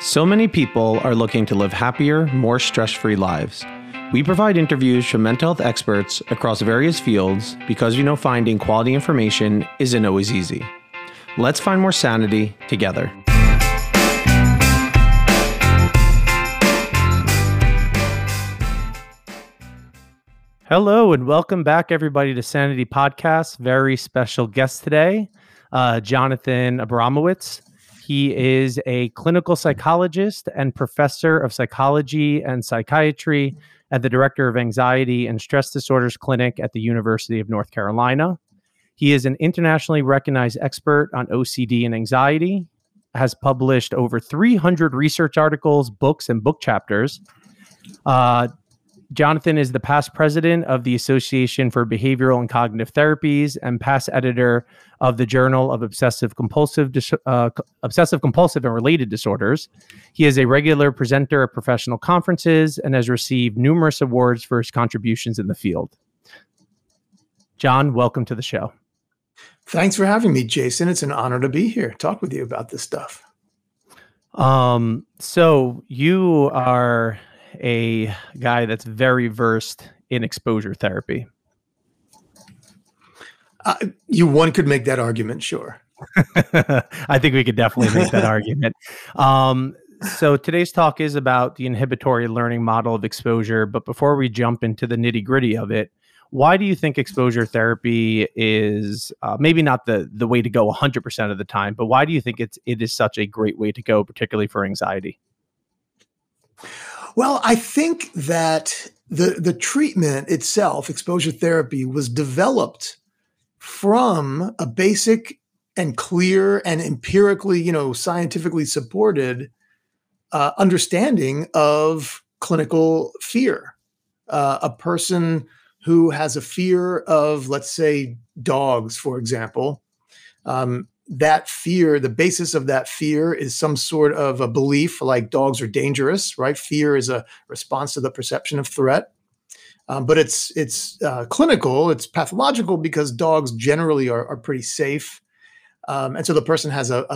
So many people are looking to live happier, more stress-free lives. We provide interviews from mental health experts across various fields because we know finding quality information isn't always easy. Let's find more sanity together. Hello and welcome back, everybody, to Sanity Podcast. Very special guest today, Jonathan Abramowitz. He is a clinical psychologist and professor of psychology and psychiatry and the director of Anxiety and Stress Disorders Clinic at the University of North Carolina. He is an internationally recognized expert on OCD and anxiety, has published over 300 research articles, books, and book chapters. Jonathan is the past president of the Association for Behavioral and Cognitive Therapies and past editor of the Journal of Obsessive Compulsive and Related Disorders. He is a regular presenter at professional conferences and has received numerous awards for his contributions in the field. John, welcome to the show. Thanks for having me, Jason. It's an honor to be here, talk with you about this stuff. So you are a guy that's very versed in exposure therapy. One could make that argument, sure. I think we could definitely make that argument. So today's talk is about the inhibitory learning model of exposure. But before we jump into the nitty gritty of it, why do you think exposure therapy is maybe not the way to go 100% of the time, but why do you think it is such a great way to go, particularly for anxiety? Well, I think that the treatment itself, exposure therapy, was developed from a basic and clear and empirically, scientifically supported understanding of clinical fear. A person who has a fear of, let's say, dogs, for example, that fear, the basis of that fear is some sort of a belief like dogs are dangerous, right? Fear is a response to the perception of threat. But it's clinical, it's pathological because dogs generally are pretty safe. And so the person has an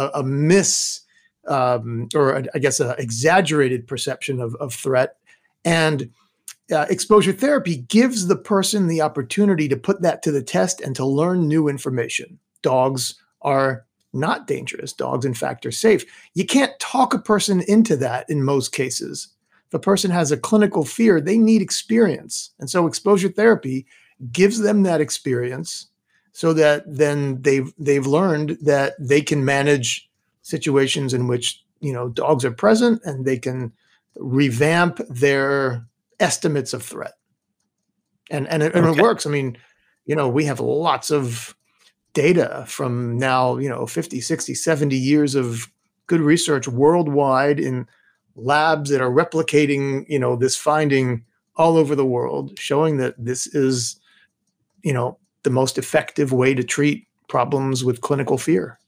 exaggerated perception of threat. And exposure therapy gives the person the opportunity to put that to the test and to learn new information. Dogs are not dangerous. Dogs, in fact, are safe. You can't talk a person into that in most cases. If a person has a clinical fear, they need experience. And so exposure therapy gives them that experience so that then they've learned that they can manage situations in which, dogs are present and they can revamp their estimates of threat. And it works. I mean, we have lots of data from now, 50, 60, 70 years of good research worldwide in labs that are replicating, this finding all over the world, showing that this is, the most effective way to treat problems with clinical fear.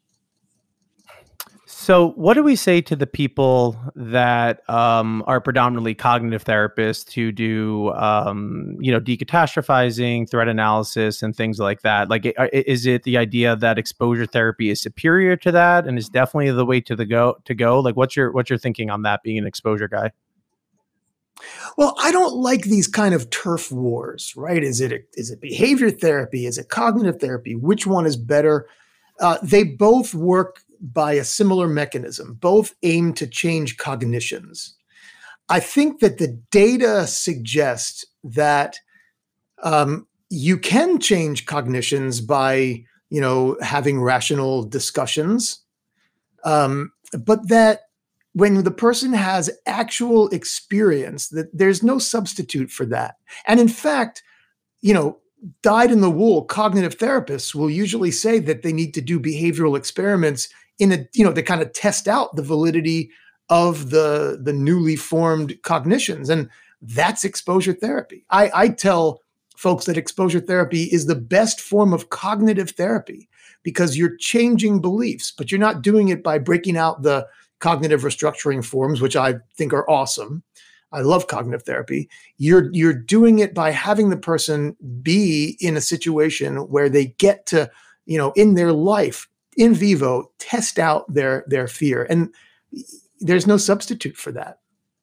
So what do we say to the people that are predominantly cognitive therapists who do, decatastrophizing, threat analysis, and things like that? Like, is it the idea that exposure therapy is superior to that and is definitely the way to go? Like, what's your thinking on that, being an exposure guy? Well, I don't like these kind of turf wars, right? Is it behavior therapy? Is it cognitive therapy? Which one is better? They both work by a similar mechanism. Both aim to change cognitions. I think that the data suggests that you can change cognitions by, having rational discussions, but that when the person has actual experience, that there's no substitute for that. And in fact, dyed-in-the-wool cognitive therapists will usually say that they need to do behavioral experiments to kind of test out the validity of the newly formed cognitions. And that's exposure therapy. I tell folks that exposure therapy is the best form of cognitive therapy because you're changing beliefs, but you're not doing it by breaking out the cognitive restructuring forms, which I think are awesome. I love cognitive therapy. You're doing it by having the person be in a situation where they get to, in their life, in vivo, test out their fear. And there's no substitute for that.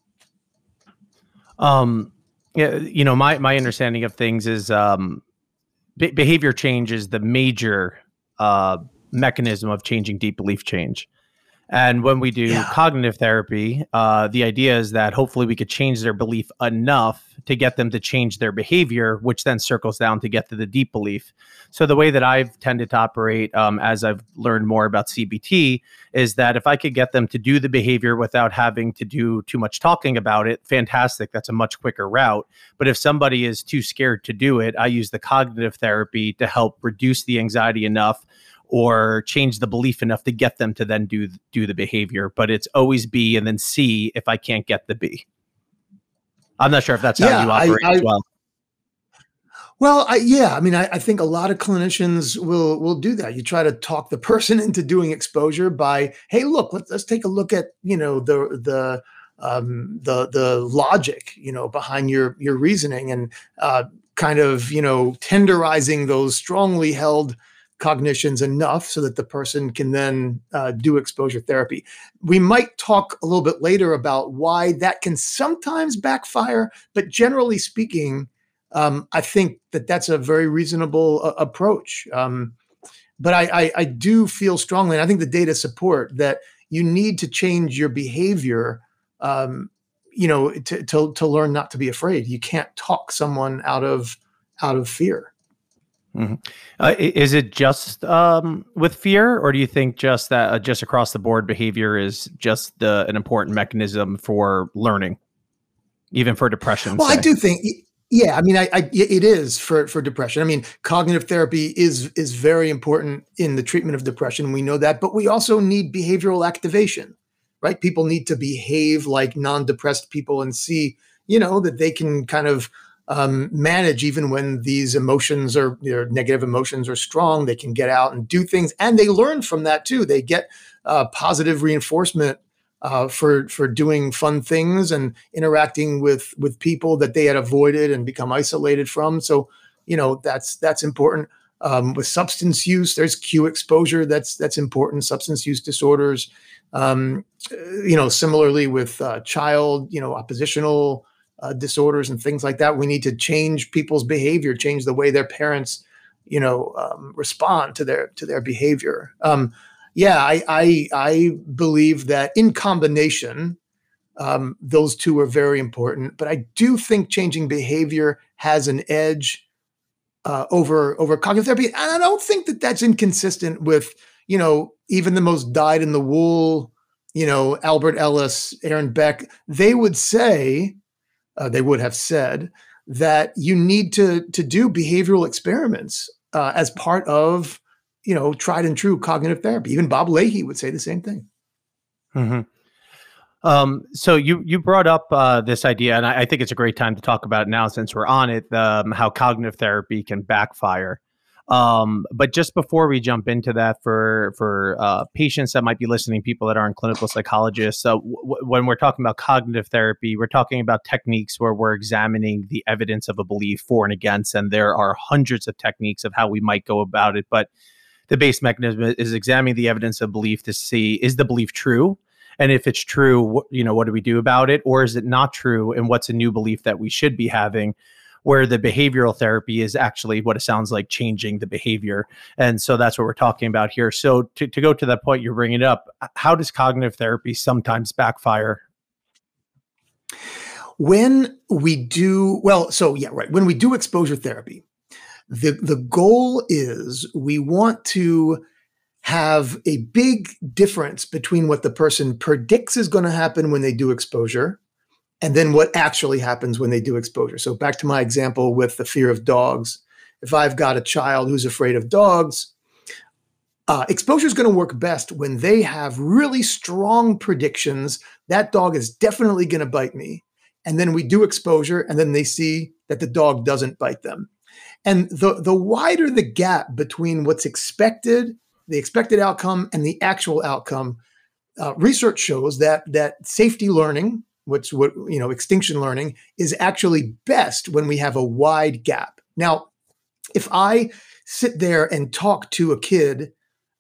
Yeah, my understanding of things is behavior change is the major mechanism of changing deep belief change. And when we do cognitive therapy, the idea is that hopefully we could change their belief enough to get them to change their behavior, which then circles down to get to the deep belief. So the way that I've tended to operate as I've learned more about CBT is that if I could get them to do the behavior without having to do too much talking about it, fantastic. That's a much quicker route. But if somebody is too scared to do it, I use the cognitive therapy to help reduce the anxiety enough or change the belief enough to get them to then do the behavior. But it's always B and then C if I can't get the B. I'm not sure if that's how you operate as well. Well, I think a lot of clinicians will do that. You try to talk the person into doing exposure by, hey, look, let's take a look at, the logic, behind your reasoning, and kind of, tenderizing those strongly held cognitions enough so that the person can then do exposure therapy. We might talk a little bit later about why that can sometimes backfire, but generally speaking, I think that's a very reasonable approach. But I do feel strongly, and I think the data support that you need to change your behavior, to learn not to be afraid. You can't talk someone out of fear. Mm-hmm. Is it just with fear, or do you think just that just across the board behavior is just an important mechanism for learning, even for depression? Well, I do think, it is for depression. I mean, cognitive therapy is very important in the treatment of depression. We know that, but we also need behavioral activation, right? People need to behave like non-depressed people and see, that they can kind of manage even when these emotions or negative emotions are strong. They can get out and do things, and they learn from that too. They get positive reinforcement for doing fun things and interacting with people that they had avoided and become isolated from. So, that's important. With substance use, there's cue exposure. That's important. Substance use disorders. Similarly with child, oppositional disorders and things like that. We need to change people's behavior, change the way their parents, respond to their behavior. I believe that in combination, those two are very important. But I do think changing behavior has an edge over cognitive therapy, and I don't think that that's inconsistent with even the most dyed-in-the-wool, Albert Ellis, Aaron Beck. They would have said that you need to do behavioral experiments as part of, tried and true cognitive therapy. Even Bob Leahy would say the same thing. Mm-hmm. So you brought up this idea, and I think it's a great time to talk about it now since we're on it, how cognitive therapy can backfire. But just before we jump into that, for patients that might be listening, people that aren't clinical psychologists, when we're talking about cognitive therapy, we're talking about techniques where we're examining the evidence of a belief for and against, and there are hundreds of techniques of how we might go about it. But the base mechanism is examining the evidence of belief to see, is the belief true? And if it's true, what do we do about it? Or is it not true? And what's a new belief that we should be having? Where the behavioral therapy is actually what it sounds like, changing the behavior. And so that's what we're talking about here. So to go to that point, you're bringing it up, how does cognitive therapy sometimes backfire? When we do, when we do exposure therapy, the goal is we want to have a big difference between what the person predicts is going to happen when they do exposure and then what actually happens when they do exposure. So back to my example with the fear of dogs. If I've got a child who's afraid of dogs, exposure is going to work best when they have really strong predictions. That dog is definitely going to bite me. And then we do exposure, and then they see that the dog doesn't bite them. And the wider the gap between what's expected, the expected outcome, and the actual outcome, research shows that safety learning, extinction learning, is actually best when we have a wide gap. Now, if I sit there and talk to a kid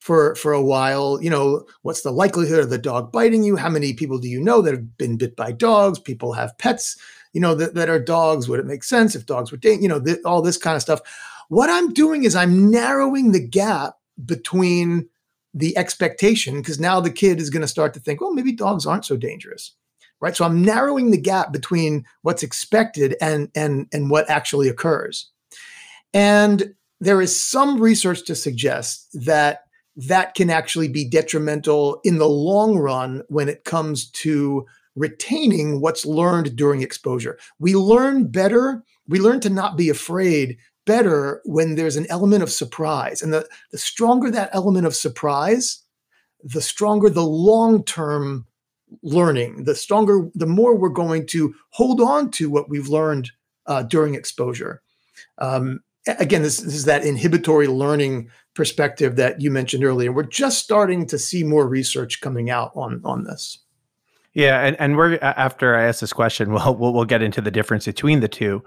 for a while. What's the likelihood of the dog biting you? How many people do you know that have been bit by dogs? People have pets, that are dogs. Would it make sense if dogs were, all this kind of stuff. What I'm doing is I'm narrowing the gap between the expectation, because now the kid is going to start to think, well, maybe dogs aren't so dangerous, right? So I'm narrowing the gap between what's expected and what actually occurs. And there is some research to suggest that can actually be detrimental in the long run when it comes to retaining what's learned during exposure. We learn better. We learn to not be afraid better when there's an element of surprise. And the stronger that element of surprise, the stronger the long-term learning, the more we're going to hold on to what we've learned during exposure. Again, this is that inhibitory learning perspective that you mentioned earlier. We're just starting to see more research coming out on this. Yeah, and we're, after I ask this question, we'll get into the difference between the two.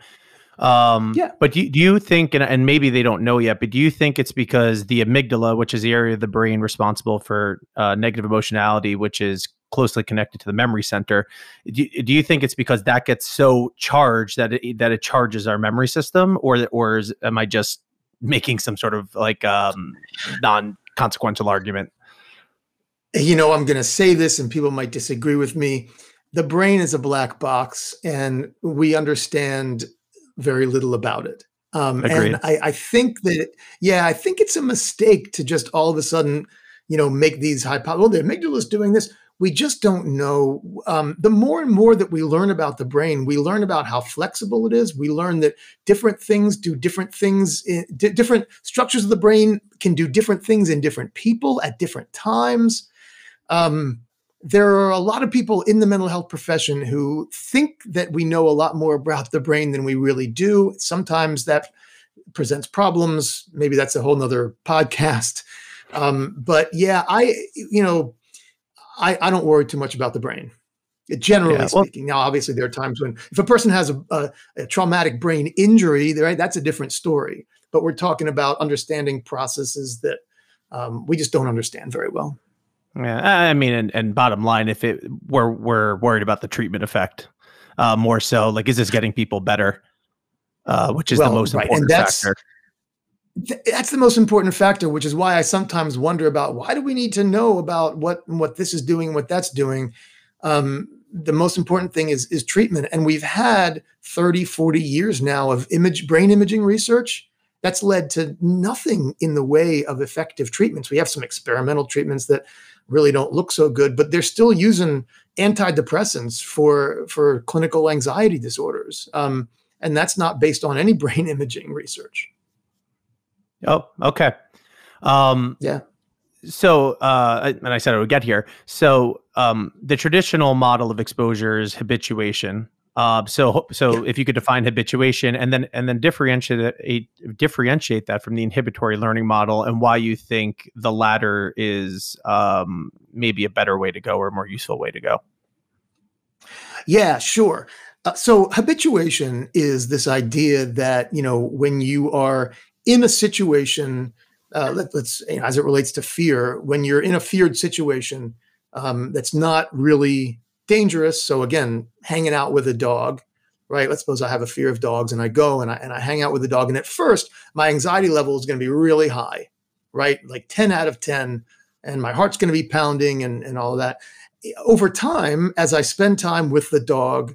But do you think, and maybe they don't know yet, but do you think it's because the amygdala, which is the area of the brain responsible for negative emotionality, which is closely connected to the memory center, do you think it's because that gets so charged that it charges our memory system, or am I just making some sort of like non-consequential argument? I'm going to say this and people might disagree with me. The brain is a black box and we understand very little about it. And I think that, I think it's a mistake to just all of a sudden, make these hypotheses. Well, the amygdala is doing this. We just don't know. The more and more that we learn about the brain, we learn about how flexible it is. We learn that different things do different things. Different structures of the brain can do different things in different people at different times. There are a lot of people in the mental health profession who think that we know a lot more about the brain than we really do. Sometimes that presents problems. Maybe that's a whole nother podcast. But yeah, I don't worry too much about the brain, generally speaking. Now, obviously, there are times when if a person has a traumatic brain injury, right, that's a different story. But we're talking about understanding processes that we just don't understand very well. Yeah, I mean, and bottom line, if we're worried about the treatment effect more so, like, is this getting people better? Which is the most important factor. That's the most important factor, which is why I sometimes wonder about why do we need to know about what this is doing, what that's doing. The most important thing is treatment. And we've had 30, 40 years now of brain imaging research that's led to nothing in the way of effective treatments. We have some experimental treatments that really don't look so good, but they're still using antidepressants for clinical anxiety disorders. And that's not based on any brain imaging research. Oh, okay. Yeah. So, and I said I would get here. So, the traditional model of exposure is habituation. So if you could define habituation and then differentiate that from the inhibitory learning model, and why you think the latter is maybe a better way to go or a more useful way to go. Yeah, sure. So habituation is this idea that, when you are in a situation, let's as it relates to fear, when you're in a feared situation that's not really dangerous. So again, hanging out with a dog, right? Let's suppose I have a fear of dogs and I go and I hang out with the dog. And at first my anxiety level is going to be really high, right? Like 10 out of 10. And my heart's going to be pounding and all of that. Over time, as I spend time with the dog,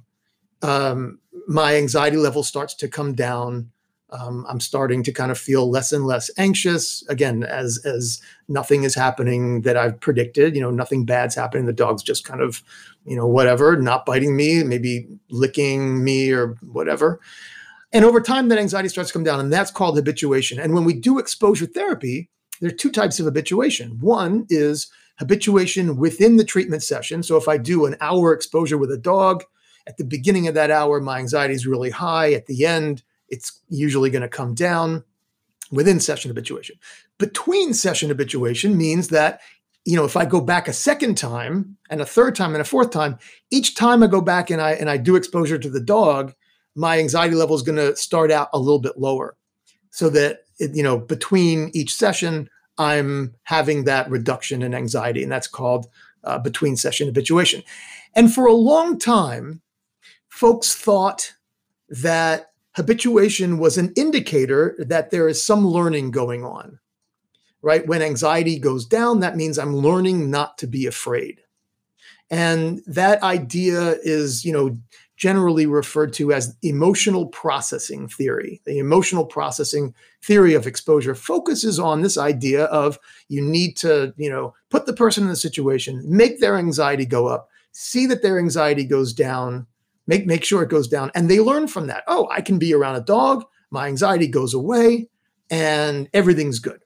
my anxiety level starts to come down. I'm starting to kind of feel less and less anxious. Again, as nothing is happening that I've predicted, nothing bad's happening. The dog's just kind of, whatever, not biting me, maybe licking me or whatever. And over time, that anxiety starts to come down, and that's called habituation. And when we do exposure therapy, there are two types of habituation. One is habituation within the treatment session. So if I do an hour exposure with a dog, at the beginning of that hour, my anxiety is really high. At the end, it's usually going to come down within session habituation. Between session habituation means that, if I go back a second time and a third time and a fourth time, each time I go back and I do exposure to the dog, my anxiety level is going to start out a little bit lower, so that, between each session, I'm having that reduction in anxiety, and that's called between session habituation. And for a long time, folks thought that habituation was an indicator that there is some learning going on, right? When anxiety goes down, that means I'm learning not to be afraid. And that idea is, generally referred to as emotional processing theory. The emotional processing theory of exposure focuses on this idea of you need to, put the person in the situation, make their anxiety go up, see that their anxiety goes down, make sure it goes down, and they learn from that. Oh, I can be around a dog, my anxiety goes away, and everything's good.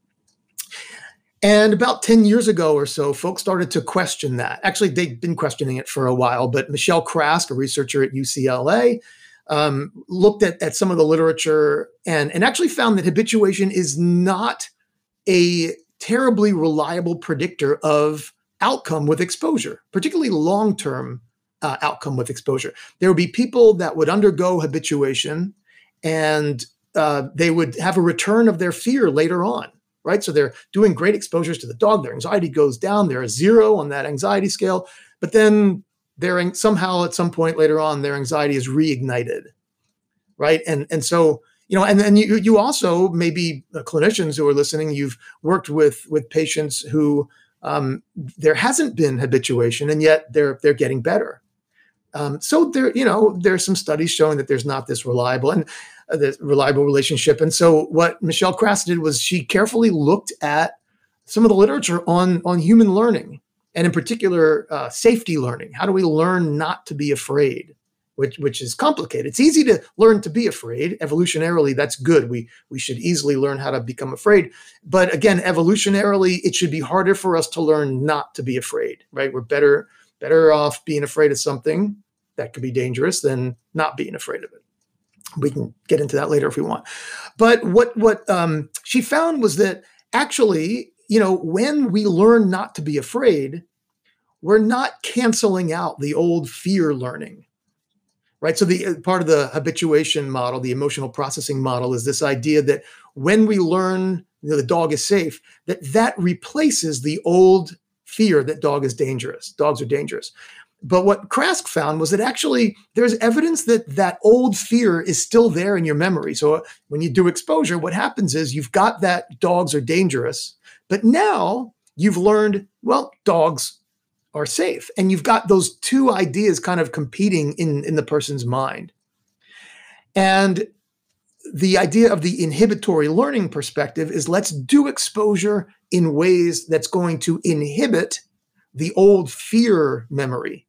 And about 10 years ago or so, folks started to question that. Actually, they've been questioning it for a while, but Michelle Krask, a researcher at UCLA, looked at some of the literature and actually found that habituation is not a terribly reliable predictor of outcome with exposure, particularly long-term outcome with exposure. There would be people that would undergo habituation and they would have a return of their fear later on. Right. So they're doing great exposures to the dog. Their anxiety goes down. They're a 0 on that anxiety scale. But then somehow at some point later on, their anxiety is reignited. Right. And so, and then you also, maybe clinicians who are listening, you've worked with patients who there hasn't been habituation and yet they're getting better. So there's some studies showing that there's not this reliable relationship. And so what Michelle Krask did was she carefully looked at some of the literature on human learning, and in particular, safety learning. How do we learn not to be afraid, which is complicated. It's easy to learn to be afraid. Evolutionarily, that's good. We should easily learn how to become afraid. But again, evolutionarily, it should be harder for us to learn not to be afraid, right? We're better off being afraid of something that could be dangerous than not being afraid of it. We can get into that later if we want. But what she found was that actually, when we learn not to be afraid, we're not canceling out the old fear learning, right? So the part of the habituation model, the emotional processing model, is this idea that when we learn the dog is safe, that replaces the old fear that dogs are dangerous. But what Krask found was that actually there's evidence that old fear is still there in your memory. So when you do exposure, what happens is you've got that dogs are dangerous, but now you've learned, well, dogs are safe. And you've got those two ideas kind of competing in the person's mind. And the idea of the inhibitory learning perspective is let's do exposure in ways that's going to inhibit the old fear memory.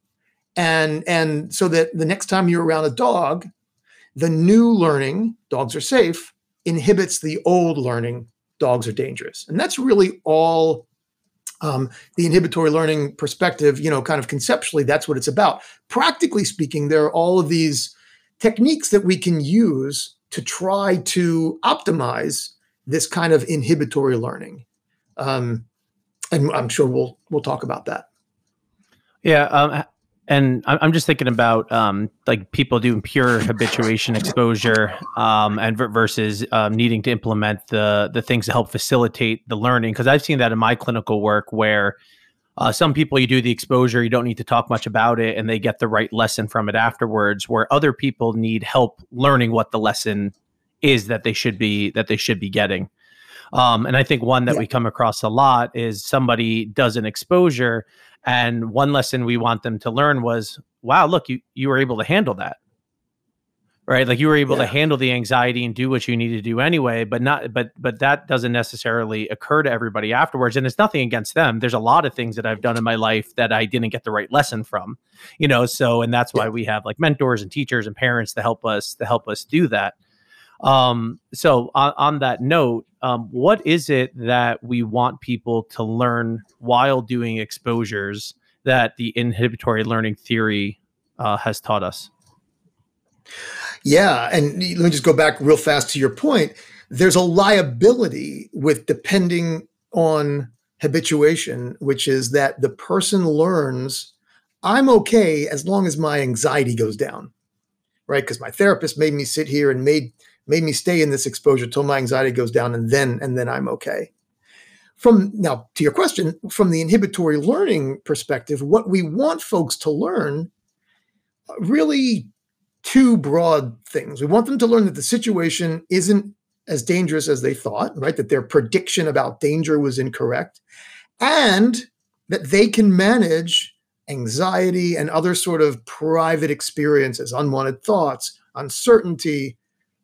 And so that the next time you're around a dog, the new learning, dogs are safe, inhibits the old learning, dogs are dangerous. And that's really all the inhibitory learning perspective, kind of conceptually, that's what it's about. Practically speaking, there are all of these techniques that we can use to try to optimize this kind of inhibitory learning. And I'm sure we'll talk about that. Yeah. And I'm just thinking about like people doing pure habituation exposure and versus needing to implement the things to help facilitate the learning. Because I've seen that in my clinical work where some people, you do the exposure, you don't need to talk much about it, and they get the right lesson from it afterwards, where other people need help learning what the lesson is that they should be getting. And I think one that we come across a lot is somebody does an exposure, and one lesson we want them to learn was, wow, look, you were able to handle that, right? Like you were able to handle the anxiety and do what you need to do anyway, but that doesn't necessarily occur to everybody afterwards. And it's nothing against them. There's a lot of things that I've done in my life that I didn't get the right lesson from, so, and that's why we have like mentors and teachers and parents to help us do that. So on that note, what is it that we want people to learn while doing exposures that the inhibitory learning theory has taught us? Yeah. And let me just go back real fast to your point. There's a liability with depending on habituation, which is that the person learns, I'm okay as long as my anxiety goes down, right? Because my therapist made me sit here and made me stay in this exposure till my anxiety goes down, and then I'm okay. From now to your question, from the inhibitory learning perspective, what we want folks to learn really two broad things. We want them to learn that the situation isn't as dangerous as they thought, right? That their prediction about danger was incorrect, and that they can manage anxiety and other sort of private experiences, unwanted thoughts, uncertainty,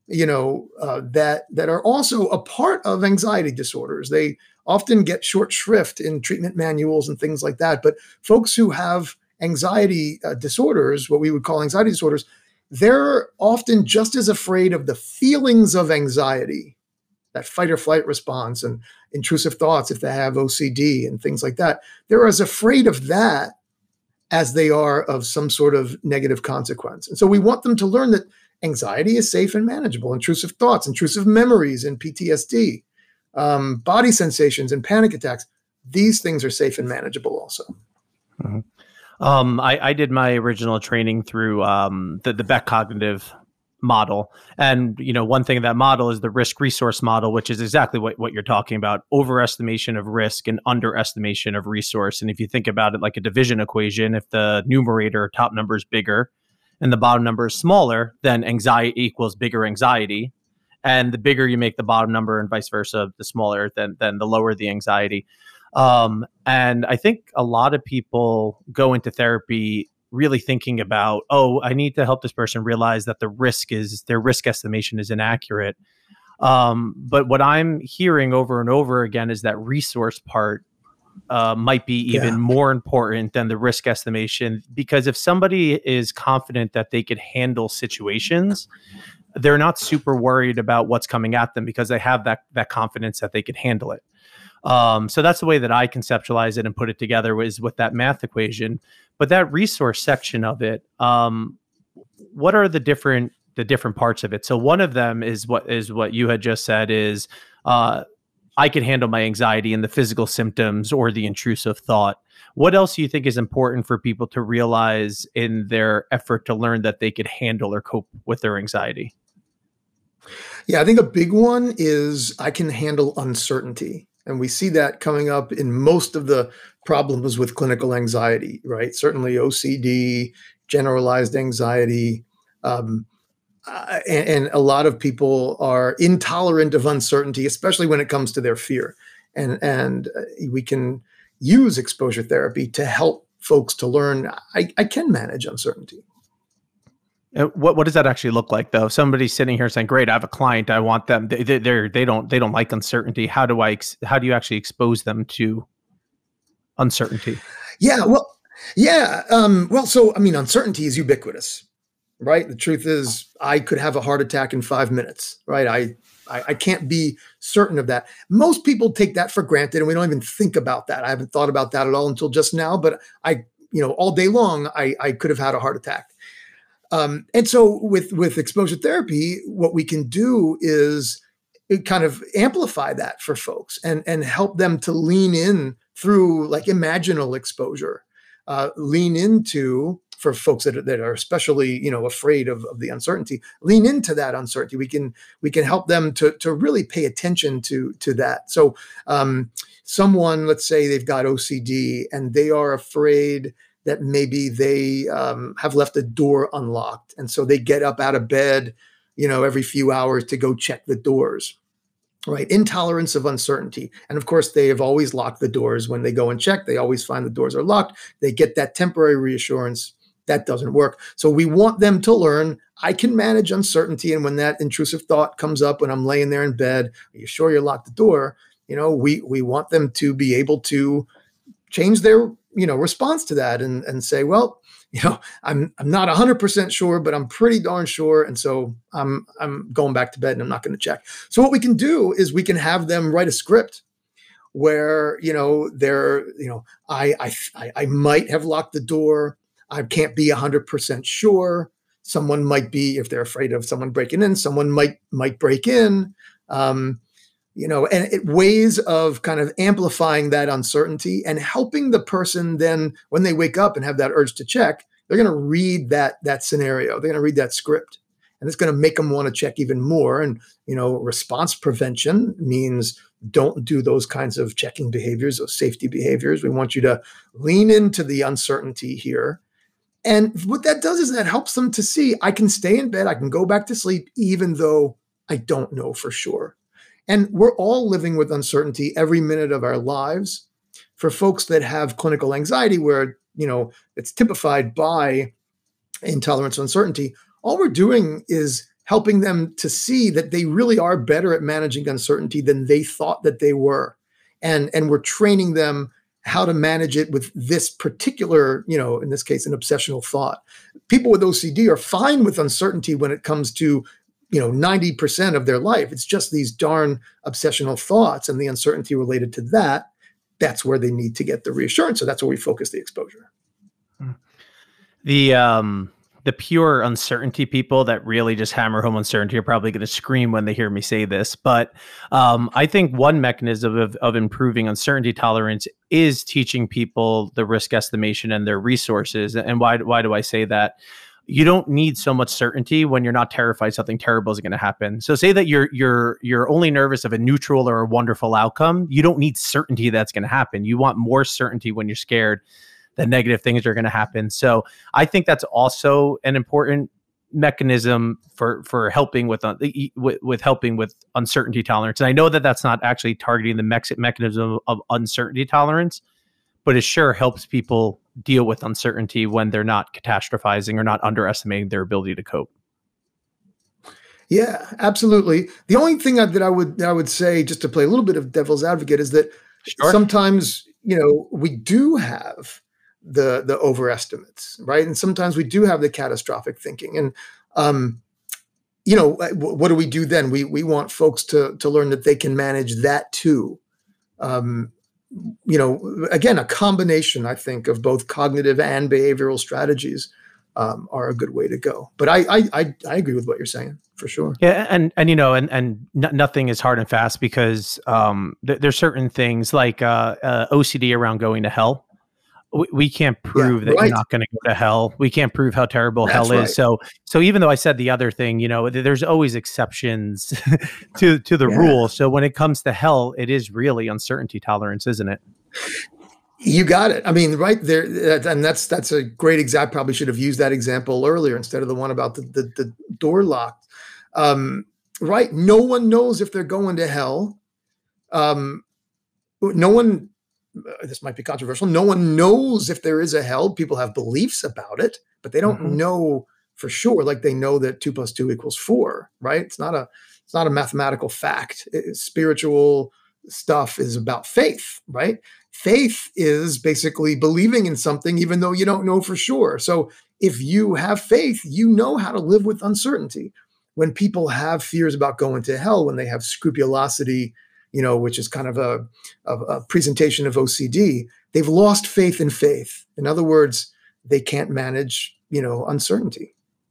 that are also a part of anxiety disorders. They often get short shrift in treatment manuals and things like that. But folks who have anxiety disorders, what we would call anxiety disorders, they're often just as afraid of the feelings of anxiety, that fight or flight response and intrusive thoughts if they have OCD and things like that. They're as afraid of that as they are of some sort of negative consequence. And so we want them to learn that anxiety is safe and manageable. Intrusive thoughts, intrusive memories and PTSD, body sensations and panic attacks, these things are safe and manageable also. Mm-hmm. I did my original training through the Beck cognitive model. And, one thing of that model is the risk resource model, which is exactly what you're talking about: overestimation of risk and underestimation of resource. And if you think about it like a division equation, if the numerator top number is bigger and the bottom number is smaller, then anxiety equals bigger anxiety. And the bigger you make the bottom number and vice versa, the smaller, then the lower the anxiety. And I think a lot of people go into therapy really thinking about, I need to help this person realize that their risk estimation is inaccurate. But what I'm hearing over and over again is that resource part might be even more important than the risk estimation, because if somebody is confident that they could handle situations, they're not super worried about what's coming at them because they have that confidence that they can handle it. So that's the way that I conceptualize it and put it together, is with that math equation. But that resource section of it, what are the different parts of it? So one of them is what you had just said is, I can handle my anxiety and the physical symptoms or the intrusive thought. What else do you think is important for people to realize in their effort to learn that they could handle or cope with their anxiety? Yeah, I think a big one is I can handle uncertainty. And we see that coming up in most of the problems with clinical anxiety, right? Certainly OCD, generalized anxiety, and a lot of people are intolerant of uncertainty, especially when it comes to their fear. And we can use exposure therapy to help folks to learn I can manage uncertainty. What does that actually look like, though? If somebody's sitting here saying, "Great, I have a client. I want them. They don't like uncertainty." How do you actually expose them to uncertainty? So I mean, uncertainty is ubiquitous, right? The truth is, I could have a heart attack in 5 minutes, right? I can't be certain of that. Most people take that for granted, and we don't even think about that. I haven't thought about that at all until just now. But all day long, I could have had a heart attack. And so with exposure therapy, what we can do is kind of amplify that for folks and help them to lean in through like imaginal exposure, lean into, for folks that are especially, afraid of the uncertainty, lean into that uncertainty. We can help them to really pay attention to that. So someone, let's say they've got OCD and they are afraid that maybe they have left a door unlocked. And so they get up out of bed, every few hours to go check the doors, right? Intolerance of uncertainty. And of course, they have always locked the doors. When they go and check, they always find the doors are locked. They get that temporary reassurance. That doesn't work. So we want them to learn, I can manage uncertainty. And when that intrusive thought comes up when I'm laying there in bed, are you sure you locked the door? We want them to be able to change their response to that and say, well, I'm not 100% sure, but I'm pretty darn sure. And so I'm going back to bed and I'm not going to check. So what we can do is we can have them write a script where, I might have locked the door. I can't be 100% sure. Someone might be, if they're afraid of someone breaking in, someone might break in. And ways of kind of amplifying that uncertainty and helping the person then, when they wake up and have that urge to check, they're going to read that scenario. They're going to read that script. and it's going to make them want to check even more. And, response prevention means don't do those kinds of checking behaviors, those safety behaviors. We want you to lean into the uncertainty here. And what that does is that helps them to see, I can stay in bed, I can go back to sleep, even though I don't know for sure. And we're all living with uncertainty every minute of our lives. For folks that have clinical anxiety, where, it's typified by intolerance to uncertainty, all we're doing is helping them to see that they really are better at managing uncertainty than they thought that they were. And we're training them how to manage it with this particular, in this case, an obsessional thought. People with OCD are fine with uncertainty when it comes to, 90% of their life. It's just these darn obsessional thoughts and the uncertainty related to that. That's where they need to get the reassurance. So that's where we focus the exposure. The pure uncertainty people that really just hammer home uncertainty are probably going to scream when they hear me say this. But I think one mechanism of improving uncertainty tolerance is teaching people the risk estimation and their resources. And why do I say that? You don't need so much certainty when you're not terrified something terrible is going to happen. So say that you're only nervous of a neutral or a wonderful outcome. You don't need certainty that's going to happen. You want more certainty when you're scared that negative things are going to happen. So I think that's also an important mechanism for helping with helping with uncertainty tolerance. And I know that that's not actually targeting the mechanism of uncertainty tolerance, but it sure helps people deal with uncertainty when they're not catastrophizing or not underestimating their ability to cope. Yeah, absolutely. The only thing that I would say, just to play a little bit of devil's advocate, is that sometimes, we do have the overestimates, right? And sometimes we do have the catastrophic thinking. And, what do we do then? We want folks to learn that they can manage that too. Again, a combination, I think, of both cognitive and behavioral strategies are a good way to go. But I agree with what you're saying, for sure. Yeah, and nothing is hard and fast, because there's certain things like OCD around going to hell. We can't prove that you're not going to go to hell. We can't prove how terrible hell is. So even though I said the other thing, there's always exceptions to the rule. So when it comes to hell, it is really uncertainty tolerance, isn't it? You got it. I mean, right there, and that's a great example. Probably should have used that example earlier instead of the one about the door locked. Right. No one knows if they're going to hell. No one. This might be controversial. No one knows if there is a hell. People have beliefs about it, but they don't know for sure. Like they know that 2 + 2 = 4, right? It's not a mathematical fact. Spiritual stuff is about faith, right? Faith is basically believing in something, even though you don't know for sure. So if you have faith, you know how to live with uncertainty. When people have fears about going to hell, when they have scrupulosity, which is kind of a presentation of OCD, they've lost faith in faith. In other words, they can't manage, uncertainty.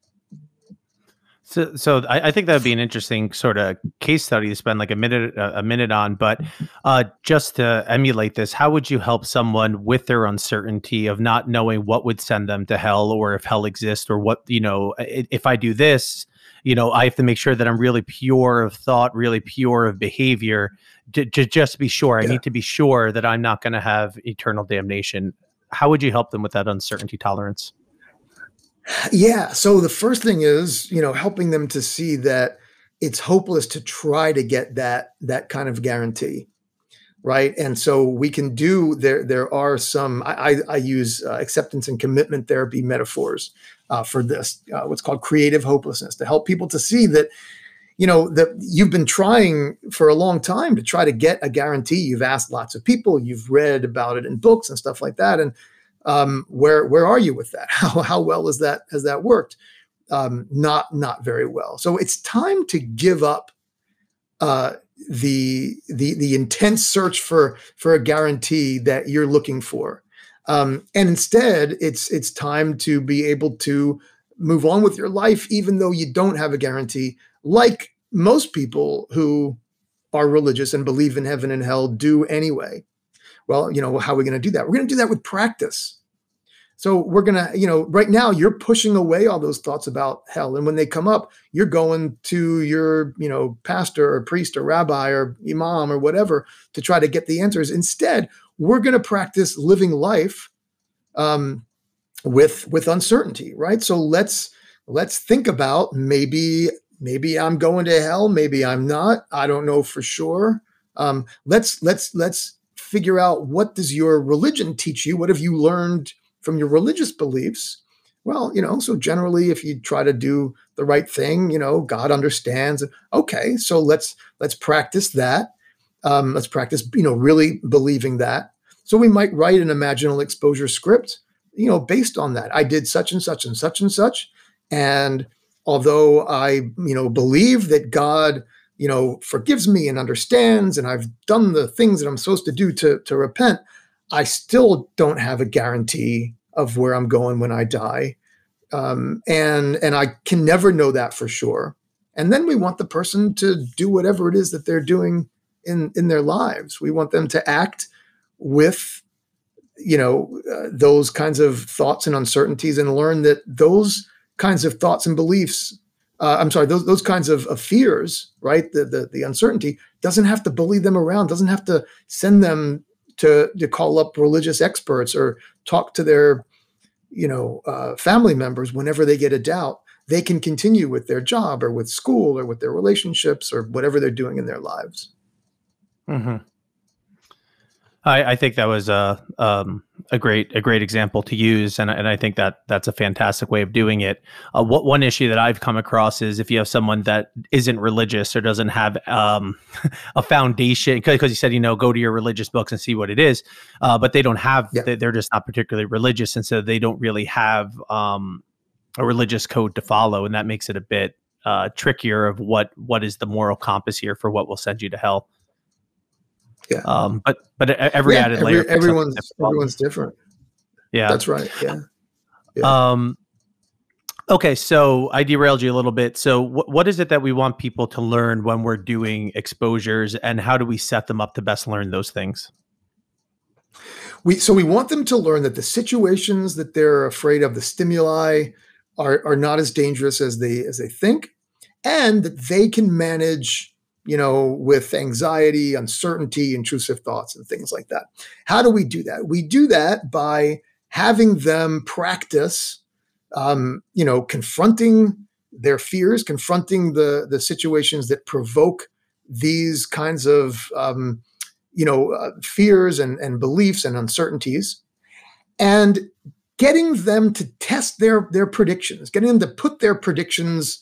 So I think that would be an interesting sort of case study to spend like a minute on. But just to emulate this, how would you help someone with their uncertainty of not knowing what would send them to hell, or if hell exists, or what, if I do this, I have to make sure that I'm really pure of thought, really pure of behavior, to just be sure. I need to be sure that I'm not going to have eternal damnation. How would you help them with that uncertainty tolerance? Yeah. So the first thing is, helping them to see that it's hopeless to try to get that kind of guarantee. Right. And so we can do, there are some, I use acceptance and commitment therapy metaphors for this, what's called creative hopelessness, to help people to see that, that you've been trying for a long time to try to get a guarantee. You've asked lots of people, you've read about it in books and stuff like that. And where are you with that? How well has that worked? Not very well. So it's time to give up the intense search for a guarantee that you're looking for. And instead, it's time to be able to move on with your life, even though you don't have a guarantee, like most people who are religious and believe in heaven and hell do anyway. Well, how are we going to do that? We're going to do that with practice. So we're going to, right now you're pushing away all those thoughts about hell. And when they come up, you're going to your, pastor or priest or rabbi or imam or whatever to try to get the answers. Instead, we're going to practice living life with uncertainty, right? So let's think about maybe I'm going to hell, maybe I'm not. I don't know for sure. Let's figure out, what does your religion teach you? What have you learned from your religious beliefs? Well, so generally, if you try to do the right thing, God understands. Okay, so let's practice that. Let's practice, really believing that. So we might write an imaginal exposure script, based on that. I did such and such and such and such, and although I, believe that God, forgives me and understands, and I've done the things that I'm supposed to do to repent, I still don't have a guarantee of where I'm going when I die. And I can never know that for sure. And then we want the person to do whatever it is that they're doing in their lives. We want them to act with, those kinds of thoughts and uncertainties, and learn that those kinds of thoughts and beliefs, those kinds of fears, right? The uncertainty doesn't have to bully them around, doesn't have to send them to call up religious experts or talk to their, family members whenever they get a doubt. They can continue with their job or with school or with their relationships or whatever they're doing in their lives. Mm-hmm. I think that was a great example to use, and I think that's a fantastic way of doing it. One issue that I've come across is if you have someone that isn't religious or doesn't have a foundation, because you said, go to your religious books and see what it is, but they don't have, they're just not particularly religious, and so they don't really have a religious code to follow, and that makes it a bit trickier of what is the moral compass here for what will send you to hell. Yeah. But every added layer. Everyone's different. Yeah. That's right. Yeah. Okay. So I derailed you a little bit. So what is it that we want people to learn when we're doing exposures, and how do we set them up to best learn those things? We want them to learn that the situations that they're afraid of, the stimuli, are not as dangerous as they think, and that they can manage, with anxiety, uncertainty, intrusive thoughts, and things like that. How do we do that? We do that by having them practice, confronting their fears, confronting the situations that provoke these kinds of, fears and beliefs and uncertainties, and getting them to test their predictions, getting them to put their predictions,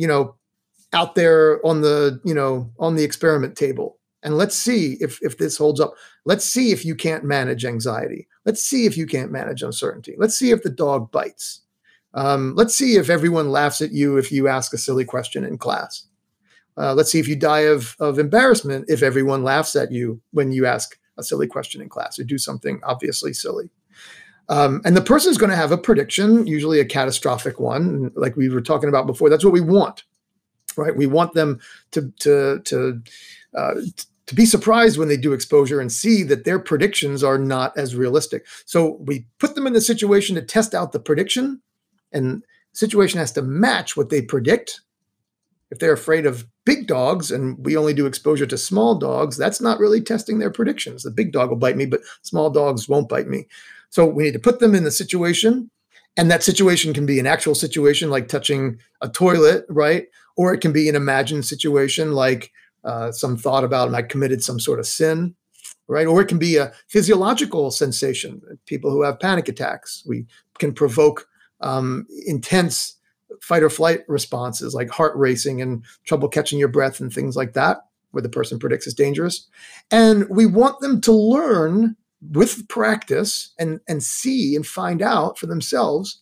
out there on the experiment table. And let's see if this holds up. Let's see if you can't manage anxiety. Let's see if you can't manage uncertainty. Let's see if the dog bites. Let's see if everyone laughs at you if you ask a silly question in class. Let's see if you die of embarrassment if everyone laughs at you when you ask a silly question in class or do something obviously silly. And the person is going to have a prediction, usually a catastrophic one, like we were talking about before. That's what we want. Right, we want them to be surprised when they do exposure and see that their predictions are not as realistic. So we put them in the situation to test out the prediction, and the situation has to match what they predict. If they're afraid of big dogs and we only do exposure to small dogs, that's not really testing their predictions. The big dog will bite me, but small dogs won't bite me. So we need to put them in the situation, and that situation can be an actual situation like touching a toilet, right? Or it can be an imagined situation like some thought about I committed some sort of sin, right? Or it can be a physiological sensation. People who have panic attacks, we can provoke intense fight or flight responses like heart racing and trouble catching your breath and things like that, where the person predicts is dangerous. And we want them to learn with practice and see and find out for themselves,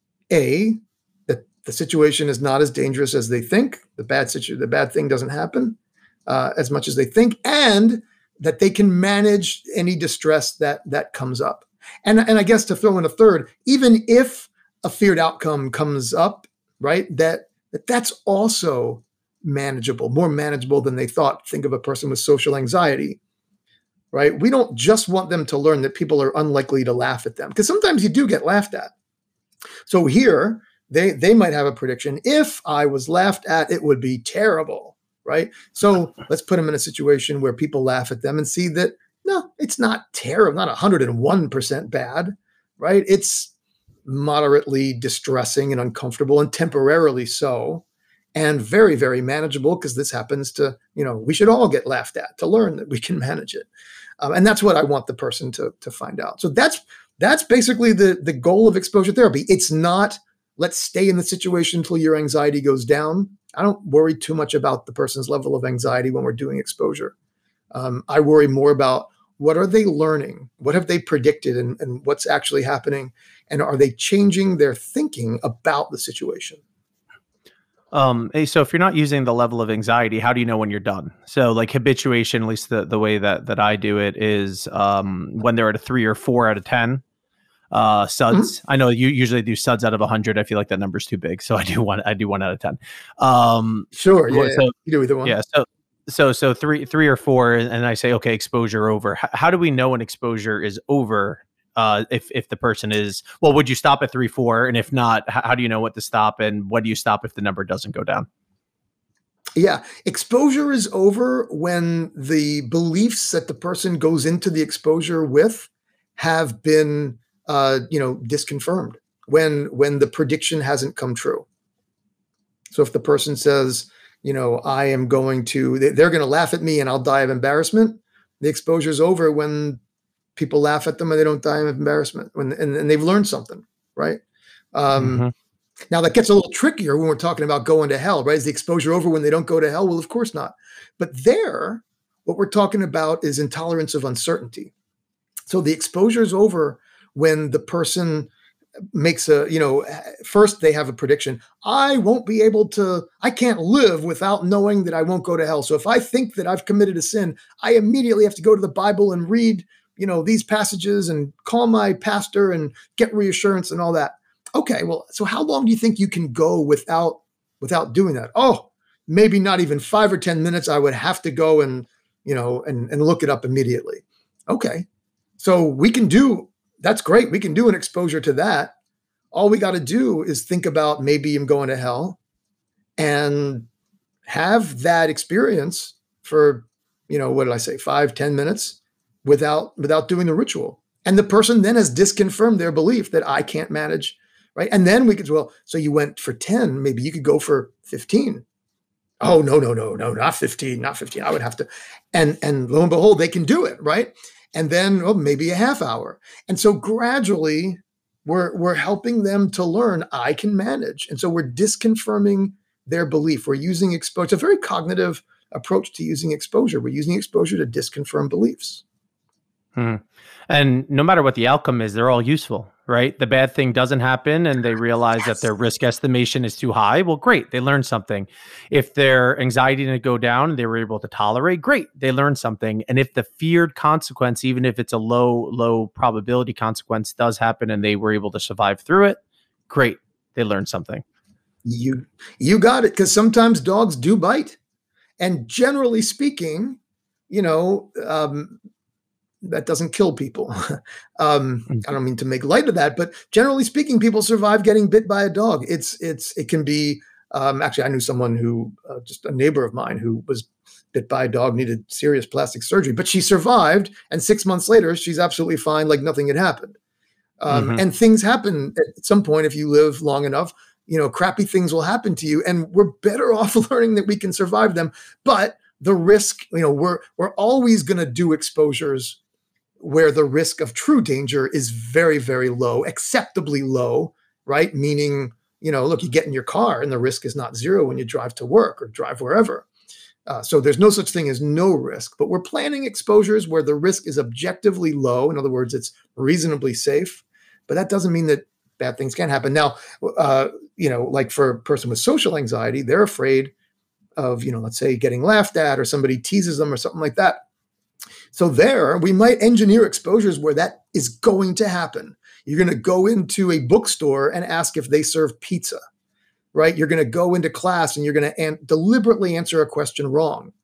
that the situation is not as dangerous as they think. The bad thing doesn't happen as much as they think, and that they can manage any distress that comes up. And I guess to throw in a third, even if a feared outcome comes up, right, that's also manageable, more manageable than they thought. Think of a person with social anxiety. right? We don't just want them to learn that people are unlikely to laugh at them, because sometimes you do get laughed at. So here, they might have a prediction. If I was laughed at, it would be terrible, right? So let's put them in a situation where people laugh at them and see that, no, it's not terrible, not 101% bad, right? It's moderately distressing and uncomfortable and temporarily so, and very, very manageable, because this happens to, we should all get laughed at to learn that we can manage it. And that's what I want the person to find out. So that's basically the goal of exposure therapy. It's not, let's stay in the situation until your anxiety goes down. I don't worry too much about the person's level of anxiety when we're doing exposure. I worry more about, what are they learning? What have they predicted, and what's actually happening? And are they changing their thinking about the situation? So if you're not using the level of anxiety, how do you know when you're done? So like habituation, at least the way that I do it is when they're at a 3 or 4 out of 10. SUDS. Mm-hmm. I know you usually do SUDS out of 100. I feel like that number's too big, so I do 1 out of 10. Sure. Yeah. So, you do either one. Yeah. So 3 or 4, and I say, okay, exposure over. How do we know when exposure is over? If the person is, well, would you stop at 3, 4? And if not, how do you know what to stop? And what do you stop if the number doesn't go down? Yeah. Exposure is over when the beliefs that the person goes into the exposure with have been, disconfirmed, when the prediction hasn't come true. So if the person says, I am going to, they're going to laugh at me and I'll die of embarrassment, the exposure is over when people laugh at them and they don't die of embarrassment, and they've learned something, right? Now that gets a little trickier when we're talking about going to hell, right? Is the exposure over when they don't go to hell? Well, of course not. But there, what we're talking about is intolerance of uncertainty. So the exposure is over when the person makes first they have a prediction. I can't live without knowing that I won't go to hell. So if I think that I've committed a sin, I immediately have to go to the Bible and read, these passages and call my pastor and get reassurance and all that. Okay, well, so how long do you think you can go without doing that? Oh, maybe not even 5 or 10 minutes. I would have to go and look it up immediately. Okay, so that's great. We can do an exposure to that. All we got to do is think about, maybe I'm going to hell, and have that experience for, what did I say, 5, 10 minutes without doing the ritual. And the person then has disconfirmed their belief that I can't manage, right? And then we could, so you went for 10, maybe you could go for 15. Oh, no, not 15. I would have to. And lo and behold, they can do it, right? And then, maybe a half hour. And so gradually we're helping them to learn, I can manage. And so we're disconfirming their belief. We're using exposure. It's a very cognitive approach to using exposure. We're using exposure to disconfirm beliefs. And no matter what the outcome is, they're all useful, right? The bad thing doesn't happen and they realize that their risk estimation is too high. Well, great. They learned something. If their anxiety didn't go down and they were able to tolerate, great. They learned something. And if the feared consequence, even if it's a low probability consequence, does happen and they were able to survive through it, great. They learned something. You got it. Because sometimes dogs do bite. And generally speaking, that doesn't kill people. I don't mean to make light of that, but generally speaking, people survive getting bit by a dog. It can be, actually, I knew someone who, just a neighbor of mine who was bit by a dog, needed serious plastic surgery, but she survived. And 6 months later, she's absolutely fine, like nothing had happened. And things happen at some point. If you live long enough, crappy things will happen to you, and we're better off learning that we can survive them. But the risk, we're always going to do exposures where the risk of true danger is very, very low, acceptably low, right? Meaning, look, you get in your car and the risk is not zero when you drive to work or drive wherever. So there's no such thing as no risk, but we're planning exposures where the risk is objectively low. In other words, it's reasonably safe, but that doesn't mean that bad things can't happen. Now, like for a person with social anxiety, they're afraid of, let's say getting laughed at or somebody teases them or something like that. So there, we might engineer exposures where that is going to happen. You're going to go into a bookstore and ask if they serve pizza, right? You're going to go into class and you're going to deliberately answer a question wrong.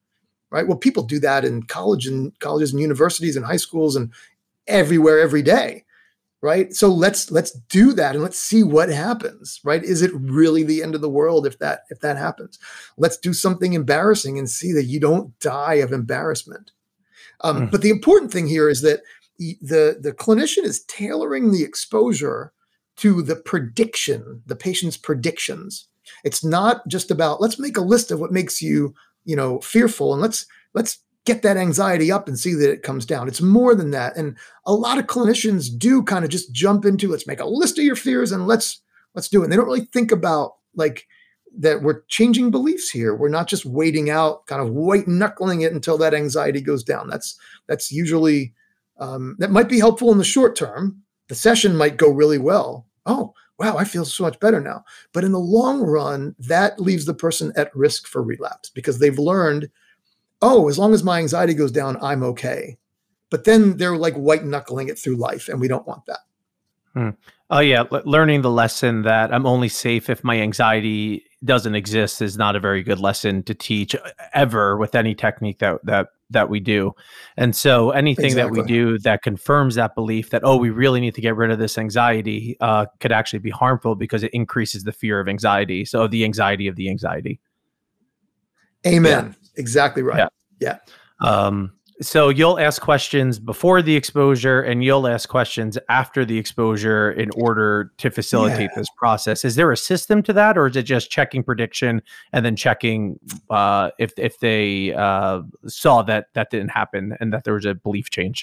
right? Well, people do that in colleges and universities and high schools and everywhere every day, right? So let's do that and let's see what happens, right? Is it really the end of the world if that happens? Let's do something embarrassing and see that you don't die of embarrassment. But the important thing here is that the clinician is tailoring the exposure to the patient's predictions. It's not just about, let's make a list of what makes you, fearful, and let's get that anxiety up and see that it comes down. It's more than that. And a lot of clinicians do kind of just jump into, let's make a list of your fears and let's do it. And they don't really think about like that we're changing beliefs here. We're not just waiting out, kind of white knuckling it until that anxiety goes down. That's usually, that might be helpful in the short term. The session might go really well. Oh, wow, I feel so much better now. But in the long run, that leaves the person at risk for relapse because they've learned, oh, as long as my anxiety goes down, I'm okay. But then they're like white knuckling it through life, and we don't want that. Oh yeah, learning the lesson that I'm only safe if my anxiety doesn't exist is not a very good lesson to teach ever with any technique that we do. And so anything that we do that confirms that belief that, oh, we really need to get rid of this anxiety could actually be harmful because it increases the fear of anxiety. So the anxiety of the anxiety. Amen. Yeah. Exactly right. Yeah. So you'll ask questions before the exposure and you'll ask questions after the exposure in order to facilitate this process. Is there a system to that, or is it just checking prediction and then checking if they saw that didn't happen and that there was a belief change?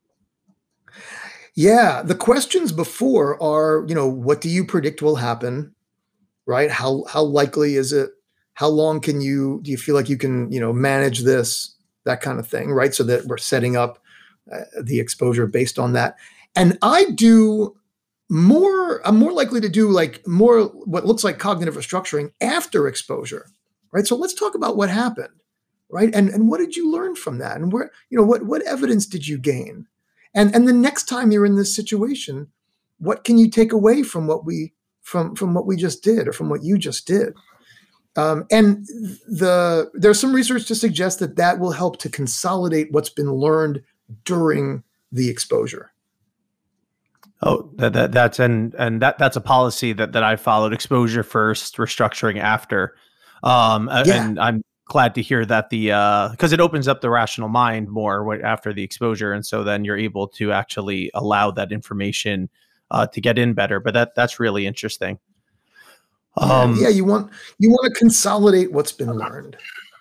Yeah, the questions before are, what do you predict will happen, right? How likely is it? How long do you feel like you can, manage this? That kind of thing, right? So that we're setting up the exposure based on that. And I'm more likely to do like more what looks like cognitive restructuring after exposure, right? So let's talk about what happened, right? And what did you learn from that? And where, what evidence did you gain? And the next time you're in this situation, what can you take away from what we just did or from what you just did? And there's some research to suggest that will help to consolidate what's been learned during the exposure. Oh, that's a policy that I followed: exposure first, restructuring after. And I'm glad to hear that because it opens up the rational mind more after the exposure, and so then you're able to actually allow that information to get in better. But that's really interesting. You want to consolidate what's been learned.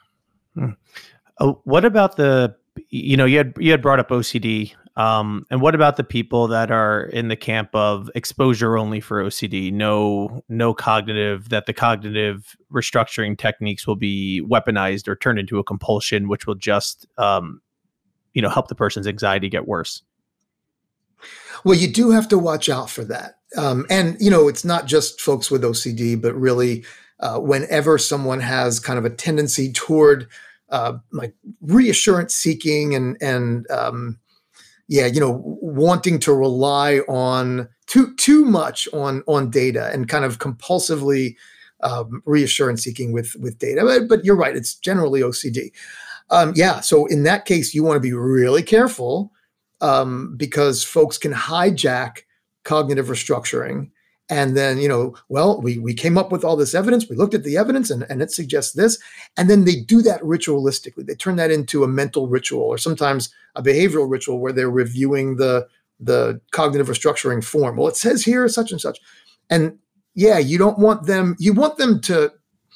What about you had brought up OCD, and what about the people that are in the camp of exposure only for OCD, no cognitive, that the cognitive restructuring techniques will be weaponized or turned into a compulsion, which will just help the person's anxiety get worse? Well, you do have to watch out for that. And it's not just folks with OCD, but really whenever someone has kind of a tendency toward like reassurance seeking and wanting to rely on too much on data and kind of compulsively reassurance seeking with data. But you're right, it's generally OCD. So in that case, you want to be really careful because folks can hijack cognitive restructuring. And then, we came up with all this evidence. We looked at the evidence and it suggests this. And then they do that ritualistically. They turn that into a mental ritual or sometimes a behavioral ritual where they're reviewing the cognitive restructuring form. Well, it says here such and such. And you don't want them, you want them to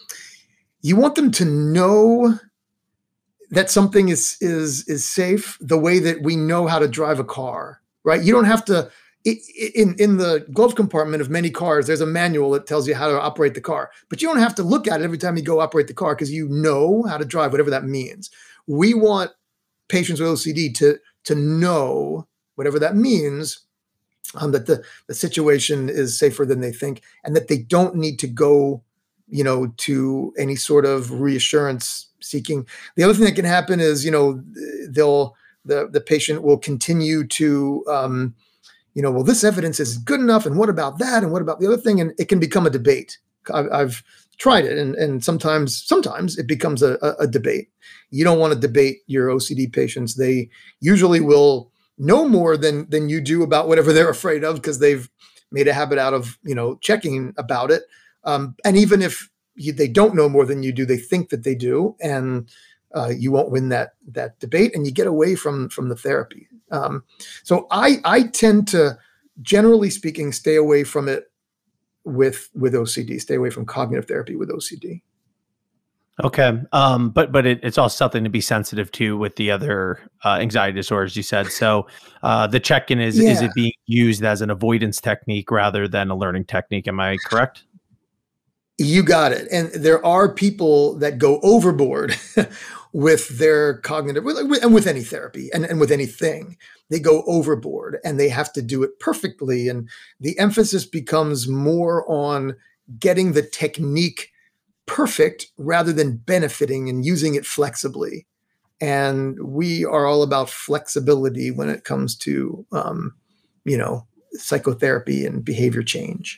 know that something is safe the way that we know how to drive a car, right? You don't have to, in the glove compartment of many cars, there's a manual that tells you how to operate the car, but you don't have to look at it every time you go operate the car because you know how to drive, whatever that means. We want patients with OCD to know, whatever that means, that the situation is safer than they think and that they don't need to go, to any sort of reassurance seeking. The other thing that can happen is, the patient will continue to, well, this evidence is good enough, and what about that, and what about the other thing, and it can become a debate. I've tried it, and sometimes it becomes a debate. You don't want to debate your OCD patients. They usually will know more than you do about whatever they're afraid of, because they've made a habit out of checking about it. And even if they don't know more than you do, they think that they do, and you won't win that debate, and you get away from the therapy. So I tend to, generally speaking, stay away from it with OCD. Stay away from cognitive therapy with OCD. Okay. But it's also something to be sensitive to with the other anxiety disorders you said. So the check-in is it being used as an avoidance technique rather than a learning technique? Am I correct? You got it. And there are people that go overboard with their cognitive, and with any therapy and with anything. They go overboard and they have to do it perfectly. And the emphasis becomes more on getting the technique perfect rather than benefiting and using it flexibly. And we are all about flexibility when it comes to, psychotherapy and behavior change.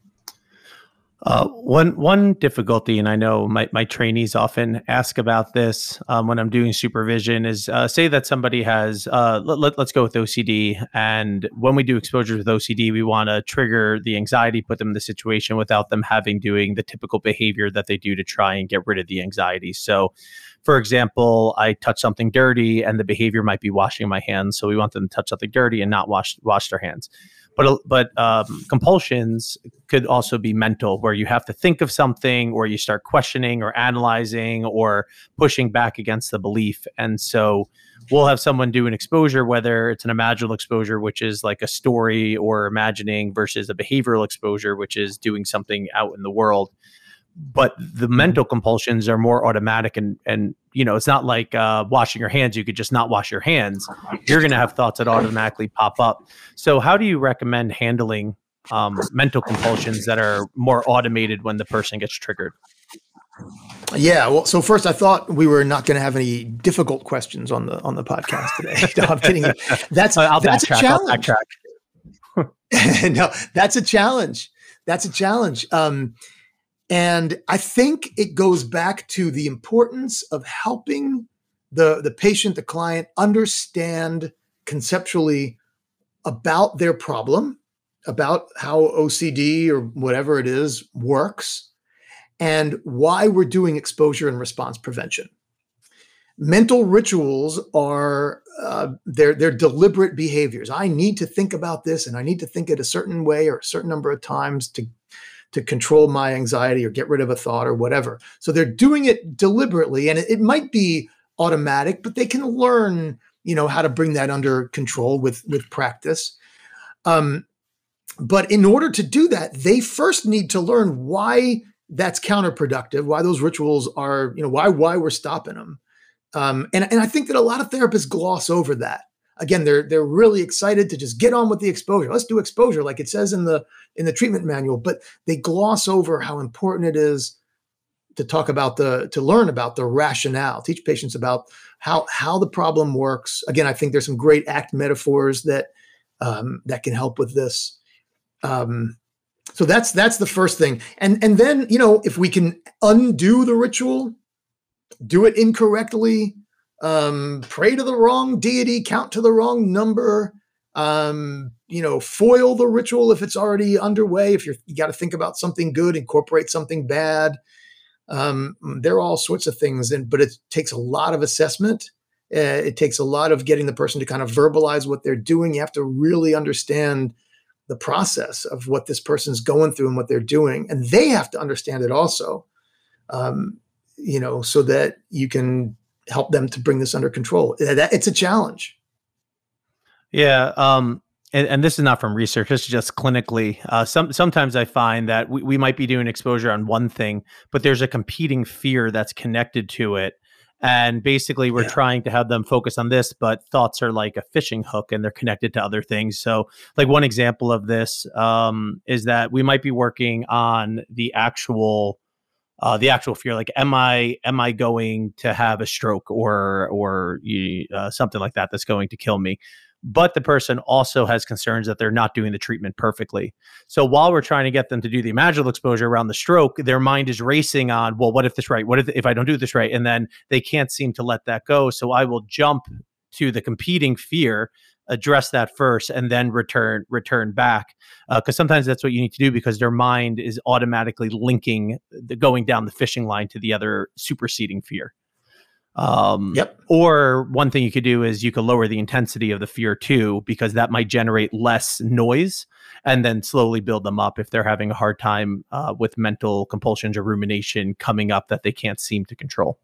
One difficulty, and I know my trainees often ask about this when I'm doing supervision, is say that somebody has, let's go with OCD. And when we do exposures with OCD, we want to trigger the anxiety, put them in the situation without them doing the typical behavior that they do to try and get rid of the anxiety. So, for example, I touch something dirty and the behavior might be washing my hands. So we want them to touch something dirty and not wash their hands. But compulsions could also be mental, where you have to think of something, or you start questioning or analyzing or pushing back against the belief. And so we'll have someone do an exposure, whether it's an imaginal exposure, which is like a story or imagining, versus a behavioral exposure, which is doing something out in the world. But the mental compulsions are more automatic, and it's not like washing your hands. You could just not wash your hands. You're going to have thoughts that automatically pop up. So how do you recommend handling mental compulsions that are more automated when the person gets triggered? Yeah, well, so first, I thought we were not going to have any difficult questions on the podcast today. No, I'm kidding you. That's a challenge. No, that's a challenge. That's a challenge. And I think it goes back to the importance of helping the patient, the client, understand conceptually about their problem, about how OCD or whatever it is works, and why we're doing exposure and response prevention. Mental rituals are they're deliberate behaviors. I need to think about this, and I need to think it a certain way or a certain number of times to control my anxiety or get rid of a thought or whatever. So they're doing it deliberately, and it might be automatic, but they can learn, how to bring that under control with practice. But in order to do that, they first need to learn why that's counterproductive, why those rituals are, why we're stopping them. And I think that a lot of therapists gloss over that. Again, they're really excited to just get on with the exposure. Let's do exposure, like it says in the treatment manual, but they gloss over how important it is to talk about to learn about the rationale, teach patients about how the problem works. Again, I think there's some great ACT metaphors that can help with this. So that's the first thing. And then, if we can undo the ritual, do it incorrectly, pray to the wrong deity, count to the wrong number, foil the ritual if it's already underway. If you got to think about something good, incorporate something bad. There are all sorts of things, but it takes a lot of assessment. It takes a lot of getting the person to kind of verbalize what they're doing. You have to really understand the process of what this person's going through and what they're doing. And they have to understand it also, so that you can help them to bring this under control. It's a challenge. Yeah. And this is not from research, this is just clinically. Sometimes I find that we might be doing exposure on one thing, but there's a competing fear that's connected to it. And basically we're trying to have them focus on this, but thoughts are like a fishing hook and they're connected to other things. So like one example of this is that we might be working on the actual fear, like am I going to have a stroke or something like that that's going to kill me? but the person also has concerns that they're not doing the treatment perfectly. So while we're trying to get them to do the imaginal exposure around the stroke, their mind is racing on, well, what if this right? What if I don't do this right? And then they can't seem to let that go. So I will jump to the competing fear, address that first, and then return back, because sometimes that's what you need to do, because their mind is automatically linking going down the fishing line to the other superseding fear. Or one thing you could do is you could lower the intensity of the fear too, because that might generate less noise, and then slowly build them up if they're having a hard time with mental compulsions or rumination coming up that they can't seem to control.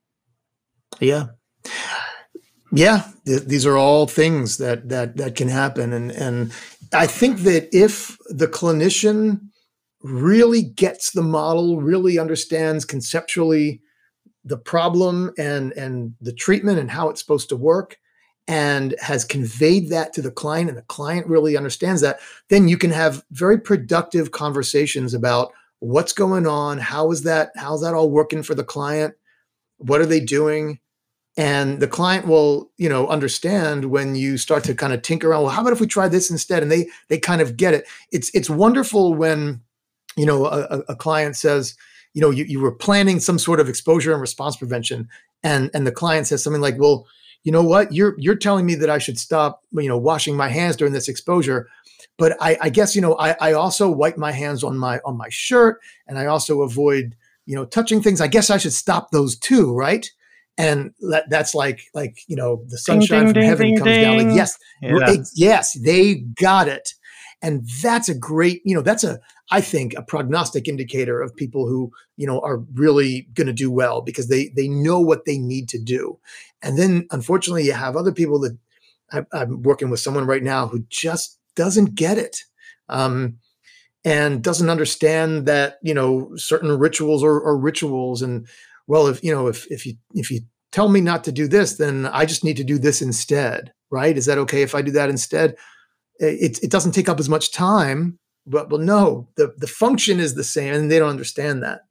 These are all things that can happen. And I think that if the clinician really gets the model, really understands conceptually the problem and the treatment and how it's supposed to work, and has conveyed that to the client, and the client really understands that, then you can have very productive conversations about what's going on, how's that all working for the client, what are they doing? And the client will, understand when you start to kind of tinker around. Well, how about if we try this instead? And they kind of get it. It's wonderful when, a client says, you were planning some sort of exposure and response prevention, and the client says something like, well, you know what, you're telling me that I should stop, washing my hands during this exposure, but I guess, I also wipe my hands on my shirt, and I also avoid, touching things. I guess I should stop those too, right? And that's like, the sunshine from heaven comes down. Like, yes, they got it. And that's a great, I think, a prognostic indicator of people who, are really going to do well, because they know what they need to do. And then, unfortunately, you have other people that I'm working with someone right now who just doesn't get it. And doesn't understand that, certain rituals are rituals. And, well, if you tell me not to do this, then I just need to do this instead, right? Is that okay if I do that instead? It doesn't take up as much time, but no, the function is the same, and they don't understand that.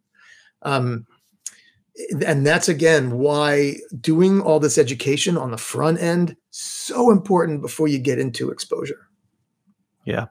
And that's, again, why doing all this education on the front end so important before you get into exposure. Yeah.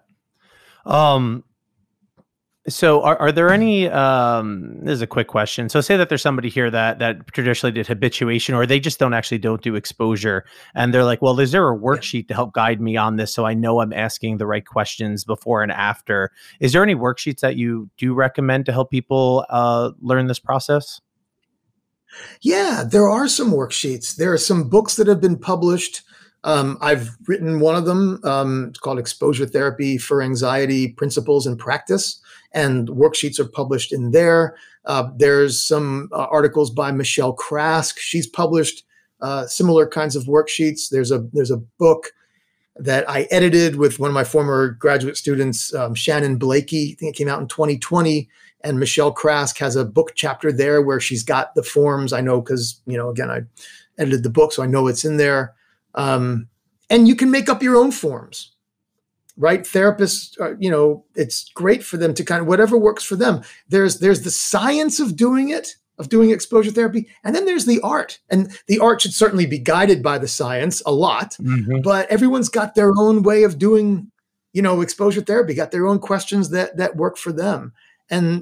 So are there any, this is a quick question. So say that there's somebody here that traditionally did habituation, or they just don't do exposure. And they're like, well, is there a worksheet to help guide me on this, so I know I'm asking the right questions before and after? Is there any worksheets that you do recommend to help people learn this process? Yeah, there are some worksheets. There are some books that have been published. I've written one of them. It's called Exposure Therapy for Anxiety: Principles and Practice, and worksheets are published in there. There's some articles by Michelle Krask. She's published similar kinds of worksheets. There's a book that I edited with one of my former graduate students, Shannon Blakey. I think it came out in 2020. And Michelle Krask has a book chapter there where she's got the forms. I know because, again, I edited the book, so I know it's in there. And you can make up your own forms, right? Therapists, it's great for them to kind of, whatever works for them. There's the science of doing it, of doing exposure therapy. And then there's the art, and the art should certainly be guided by the science a lot, but everyone's got their own way of doing, exposure therapy, got their own questions that work for them. And,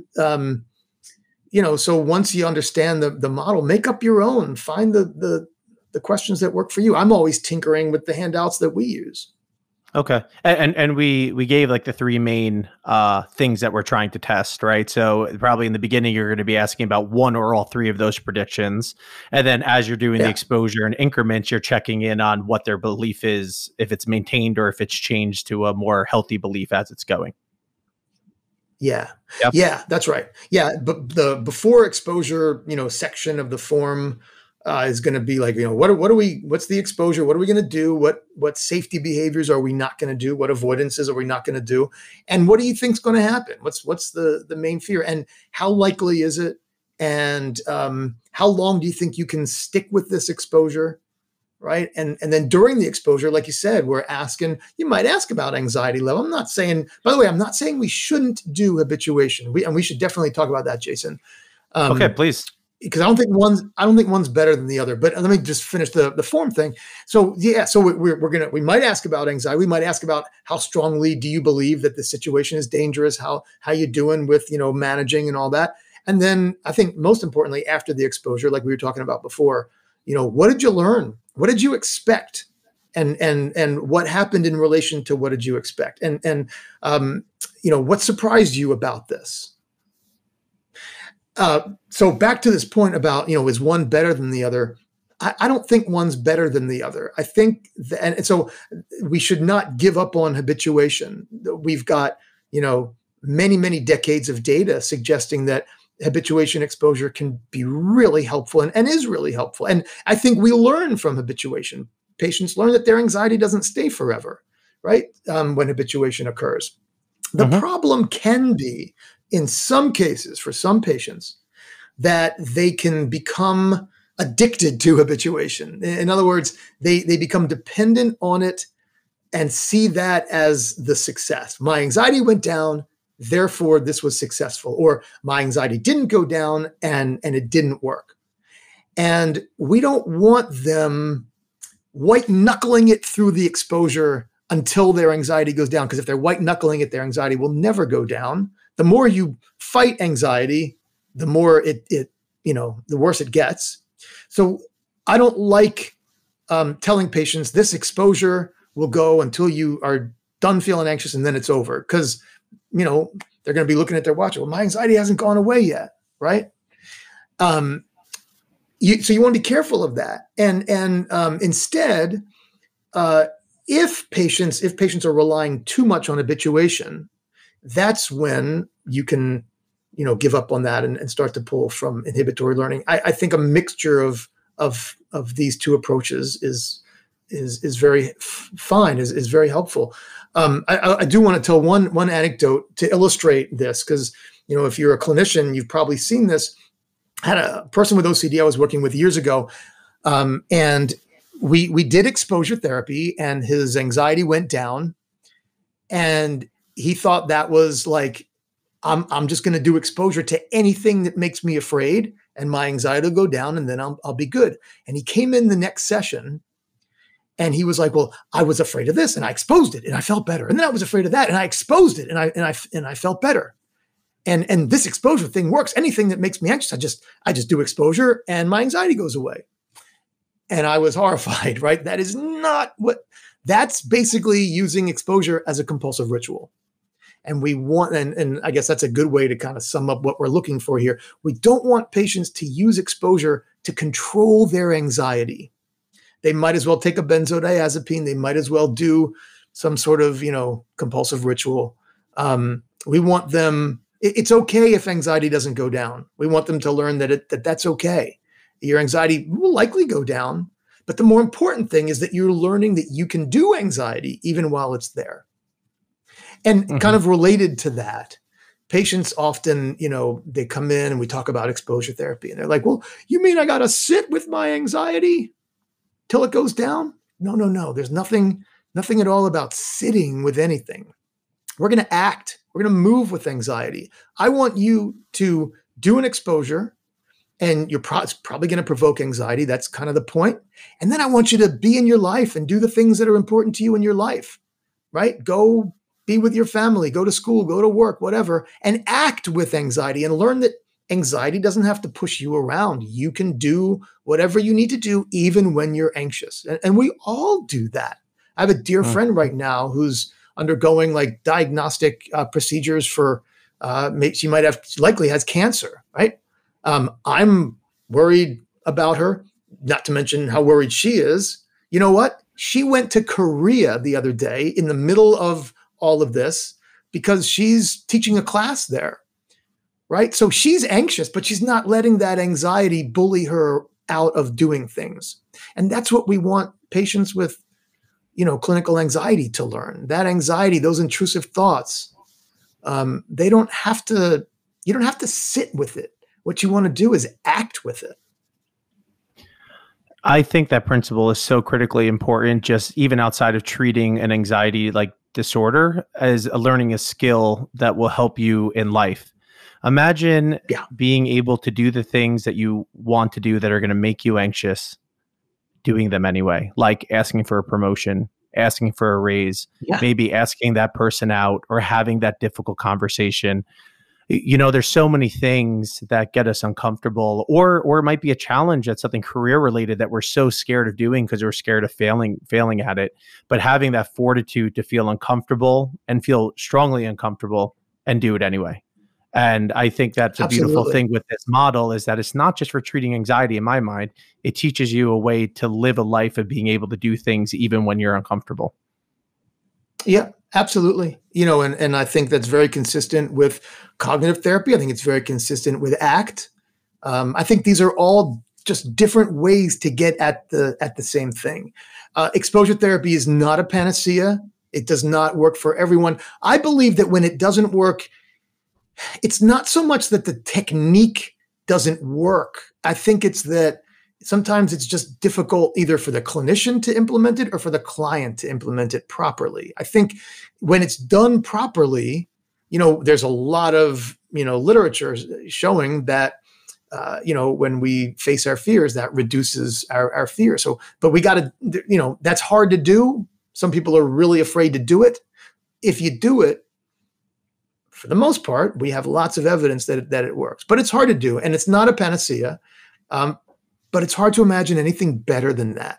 so once you understand the model, make up your own, find the questions that work for you. I'm always tinkering with the handouts that we use. Okay. And we gave like the three main things that we're trying to test, right? So probably in the beginning, you're going to be asking about one or all three of those predictions. And then as you're doing the exposure and increments, you're checking in on what their belief is, if it's maintained or if it's changed to a more healthy belief as it's going. Yeah. Yep. Yeah, that's right. Yeah. But the before exposure, section of the form is going to be like, what's the exposure? What are we going to do? What safety behaviors are we not going to do? What avoidances are we not going to do? And what do you think is going to happen? What's the main fear, and how likely is it? And how long do you think you can stick with this exposure? Right. And then during the exposure, like you said, you might ask about anxiety level. I'm not saying we shouldn't do habituation. We should definitely talk about that, Jason. Okay, please. because I don't think one's better than the other. But let me just finish the form thing. So yeah, so we might ask about anxiety. We might ask about how strongly do you believe that the situation is dangerous? How you doing with managing and all that. And then I think most importantly, after the exposure, like we were talking about before, what did you learn? What did you expect? And what happened in relation to what did you expect? And what surprised you about this? So back to this point about, is one better than the other? I don't think one's better than the other. I think, and so we should not give up on habituation. We've got, many, many decades of data suggesting that habituation exposure can be really helpful and is really helpful. And I think we learn from habituation. Patients learn that their anxiety doesn't stay forever, right? When habituation occurs. The problem can be, in some cases, for some patients, that they can become addicted to habituation. In other words, they become dependent on it and see that as the success. My anxiety went down, therefore this was successful. Or my anxiety didn't go down and it didn't work. And we don't want them white knuckling it through the exposure until their anxiety goes down. Because if they're white knuckling it, their anxiety will never go down. The more you fight anxiety, the more the worse it gets. So I don't like telling patients this exposure will go until you are done feeling anxious and then it's over. Because, they're going to be looking at their watch. Well, my anxiety hasn't gone away yet, right? So you want to be careful of that. And instead, if patients are relying too much on habituation, that's when you can, give up on that and start to pull from inhibitory learning. I think a mixture of these two approaches is very fine, is very helpful. I do want to tell one anecdote to illustrate this, because if you're a clinician, you've probably seen this. I had a person with OCD I was working with years ago, and we did exposure therapy, and his anxiety went down, and he thought that was like, I'm just going to do exposure to anything that makes me afraid, and my anxiety will go down, and then I'll be good. And he came in the next session, and he was like, "Well, I was afraid of this, and I exposed it, and I felt better. And then I was afraid of that, and I exposed it, and I felt better. And this exposure thing works. Anything that makes me anxious, I just do exposure, and my anxiety goes away." And I was horrified. Right? That is not what. That's basically using exposure as a compulsive ritual. And we want, and I guess that's a good way to kind of sum up what we're looking for here. We don't want patients to use exposure to control their anxiety. They might as well take a benzodiazepine. They might as well do some sort of, compulsive ritual. We want them, it's okay if anxiety doesn't go down. We want them to learn that that's okay. Your anxiety will likely go down, but the more important thing is that you're learning that you can do anxiety even while it's there. And kind of related to that, patients often, they come in and we talk about exposure therapy, and they're like, "Well, you mean I got to sit with my anxiety till it goes down?" No. There's nothing at all about sitting with anything. We're going to act. We're going to move with anxiety. I want you to do an exposure, and it's probably going to provoke anxiety. That's kind of the point. And then I want you to be in your life and do the things that are important to you in your life, right? Go be with your family, go to school, go to work, whatever, and act with anxiety and learn that anxiety doesn't have to push you around. You can do whatever you need to do, even when you're anxious. And we all do that. I have a dear friend right now who's undergoing like diagnostic procedures for, she likely has cancer, right? I'm worried about her, not to mention how worried she is. You know what? She went to Korea the other day in the middle of all of this because she's teaching a class there, right? So she's anxious, but she's not letting that anxiety bully her out of doing things. And that's what we want patients with, clinical anxiety to learn. That anxiety, those intrusive thoughts, you don't have to sit with it. What you want to do is act with it. I think that principle is so critically important, just even outside of treating an anxiety like disorder, as learning a skill that will help you in life. Imagine Yeah. being able to do the things that you want to do that are going to make you anxious, doing them anyway, like asking for a promotion, asking for a raise, Yeah. maybe asking that person out or having that difficult conversation. You know, there's so many things that get us uncomfortable, or it might be a challenge that's something career related that we're so scared of doing because we're scared of failing at it. But having that fortitude to feel uncomfortable and feel strongly uncomfortable and do it anyway. And I think that's a beautiful Absolutely. thing with this model, is that it's not just for treating anxiety in my mind. It teaches you a way to live a life of being able to do things even when you're uncomfortable. Yeah, absolutely. And I think that's very consistent with cognitive therapy. I think it's very consistent with ACT. I think these are all just different ways to get at the same thing. Exposure therapy is not a panacea. It does not work for everyone. I believe that when it doesn't work, it's not so much that the technique doesn't work. I think it's that sometimes it's just difficult either for the clinician to implement it or for the client to implement it properly. I think when it's done properly, there's a lot of, literature showing that, when we face our fears, that reduces our fear. So, but we got to, that's hard to do. Some people are really afraid to do it. If you do it, for the most part, we have lots of evidence that it works, but it's hard to do, and it's not a panacea. But it's hard to imagine anything better than that.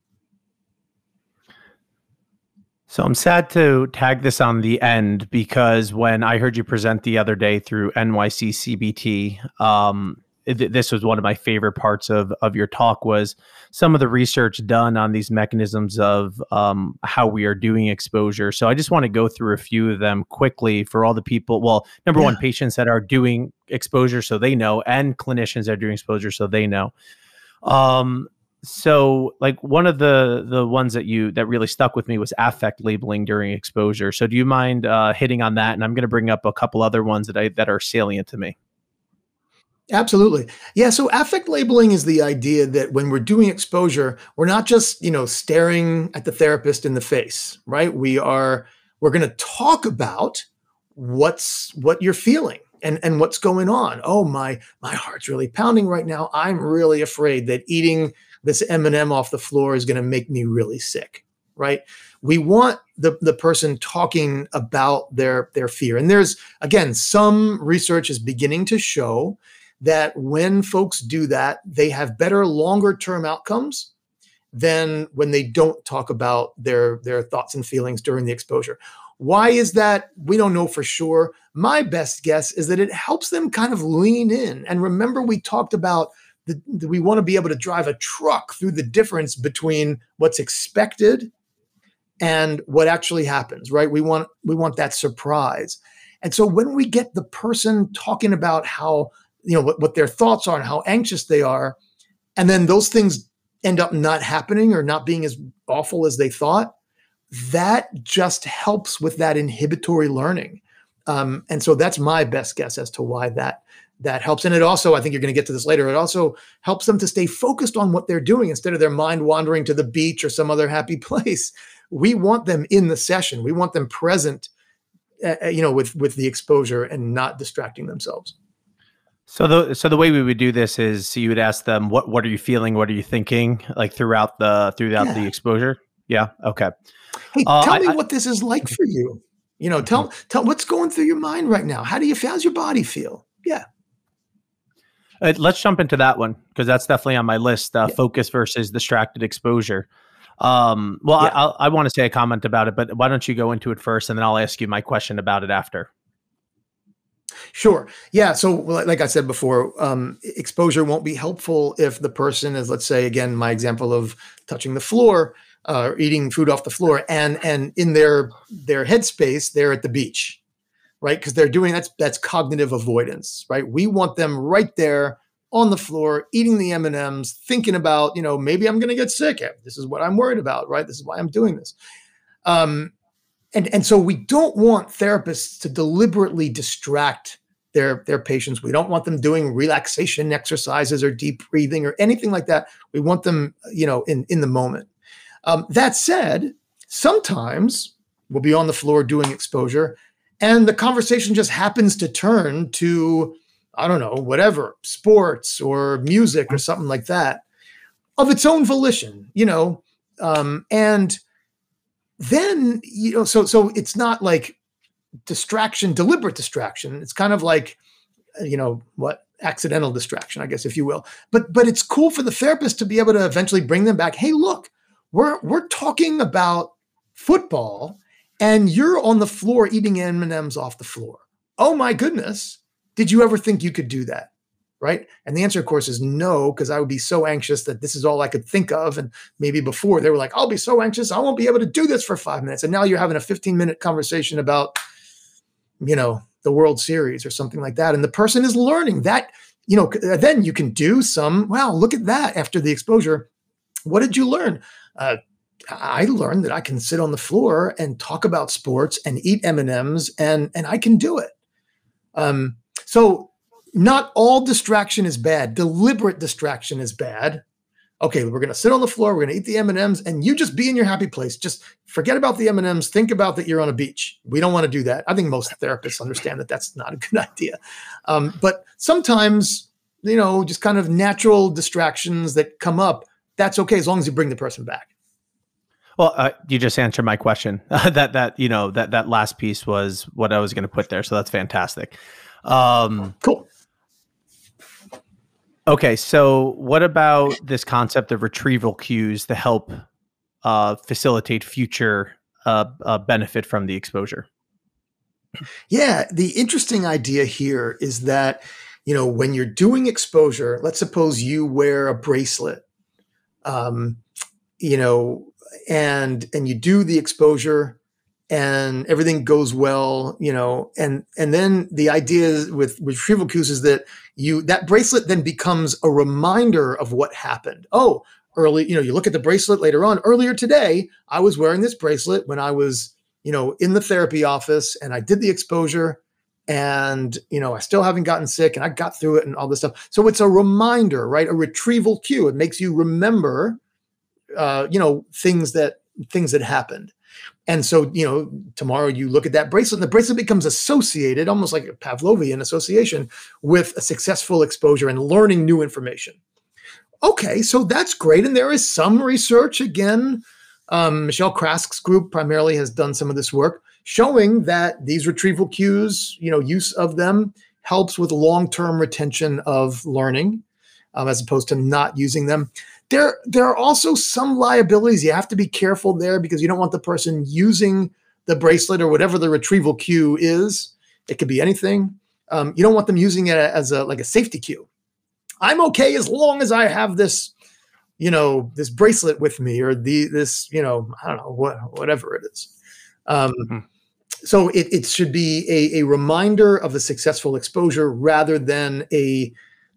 So I'm sad to tag this on the end, because when I heard you present the other day through NYC CBT, this was one of my favorite parts of your talk, was some of the research done on these mechanisms of how we are doing exposure. So I just want to go through a few of them quickly for all the people. Well, number one, patients that are doing exposure so they know, and clinicians that are doing exposure so they know. So like one of the ones that really stuck with me was affect labeling during exposure. So do you mind hitting on that? And I'm going to bring up a couple other ones that are salient to me. Absolutely. Yeah. So affect labeling is the idea that when we're doing exposure, we're not just, staring at the therapist in the face, right? We're going to talk about what you're feeling and what's going on. Oh, my heart's really pounding right now. I'm really afraid that eating this M&M off the floor is going to make me really sick, right? We want the person talking about their fear. And there's, again, some research is beginning to show that when folks do that, they have better longer-term outcomes than when they don't talk about their thoughts and feelings during the exposure. Why is that? We don't know for sure. My best guess is that it helps them kind of lean in. And remember, we talked about we want to be able to drive a truck through the difference between what's expected and what actually happens, right? We want that surprise. And so when we get the person talking about how, what their thoughts are and how anxious they are, and then those things end up not happening or not being as awful as they thought, that just helps with that inhibitory learning. And so that's my best guess as to why that helps. And it also, I think you're going to get to this later, it also helps them to stay focused on what they're doing instead of their mind wandering to the beach or some other happy place. We want them in the session. We want them present, with the exposure and not distracting themselves. So the way we would do this is you would ask them, what are you feeling? What are you thinking? Like throughout the exposure? Yeah. Okay. Hey, tell me what this is like for you. Tell what's going through your mind right now. How's your body feel? Yeah. Let's jump into that one, because that's definitely on my list. Focus versus distracted exposure. I want to say a comment about it, but why don't you go into it first, and then I'll ask you my question about it after. Sure. Yeah. So like I said before, exposure won't be helpful if the person is, let's say, again, my example of touching the floor, or eating food off the floor, and in their headspace, they're at the beach, right? Because they're doing that's cognitive avoidance, right? We want them right there on the floor, eating the M&Ms, thinking about, maybe I'm going to get sick. This is what I'm worried about, right? This is why I'm doing this. And so we don't want therapists to deliberately distract their patients. We don't want them doing relaxation exercises or deep breathing or anything like that. We want them, in the moment. That said, sometimes we'll be on the floor doing exposure, And the conversation just happens to turn to, I don't know, whatever, sports or music or something like that of its own volition, and then, so it's not like distraction, deliberate distraction. It's kind of like, accidental distraction, I guess, if you will. But it's cool for the therapist to be able to eventually bring them back. Hey, look, we're talking about football and you're on the floor eating M&Ms off the floor. Oh my goodness. Did you ever think you could do that? Right? And the answer, of course, is no, because I would be so anxious that this is all I could think of. And maybe before they were like, I'll be so anxious, I won't be able to do this for 5 minutes. And now you're having a 15-minute conversation about, the World Series or something like that. And the person is learning that, then you can do some, wow, look at that after the exposure. What did you learn? I learned that I can sit on the floor and talk about sports and eat M&Ms and I can do it. So not all distraction is bad. Deliberate distraction is bad. Okay, we're going to sit on the floor. We're going to eat the M&Ms and you just be in your happy place. Just forget about the M&Ms. Think about that you're on a beach. We don't want to do that. I think most therapists understand that that's not a good idea. But sometimes, just kind of natural distractions that come up, that's okay as long as you bring the person back. Well, you just answered my question. that last piece was what I was going to put there. So that's fantastic. Cool. Okay, so what about this concept of retrieval cues to help facilitate future benefit from the exposure? Yeah, the interesting idea here is that, when you're doing exposure, let's suppose you wear a bracelet, and you do the exposure and everything goes well, and then the idea with retrieval cues is that that bracelet then becomes a reminder of what happened. Oh, early, you look at the bracelet later on. Earlier today, I was wearing this bracelet when I was, in the therapy office and I did the exposure and, I still haven't gotten sick and I got through it and all this stuff. So it's a reminder, right? A retrieval cue. It makes you remember, things that happened. And so, tomorrow you look at that bracelet and the bracelet becomes associated, almost like a Pavlovian association, with a successful exposure and learning new information. Okay, so that's great. And there is some research, again, Michelle Krask's group primarily has done some of this work showing that these retrieval cues, use of them helps with long-term retention of learning, as opposed to not using them. There are also some liabilities. You have to be careful there because you don't want the person using the bracelet or whatever the retrieval cue is. It could be anything. You don't want them using it as a safety cue. I'm okay as long as I have this, this bracelet with me or this, I don't know, whatever it is. So it should be a reminder of the successful exposure rather than a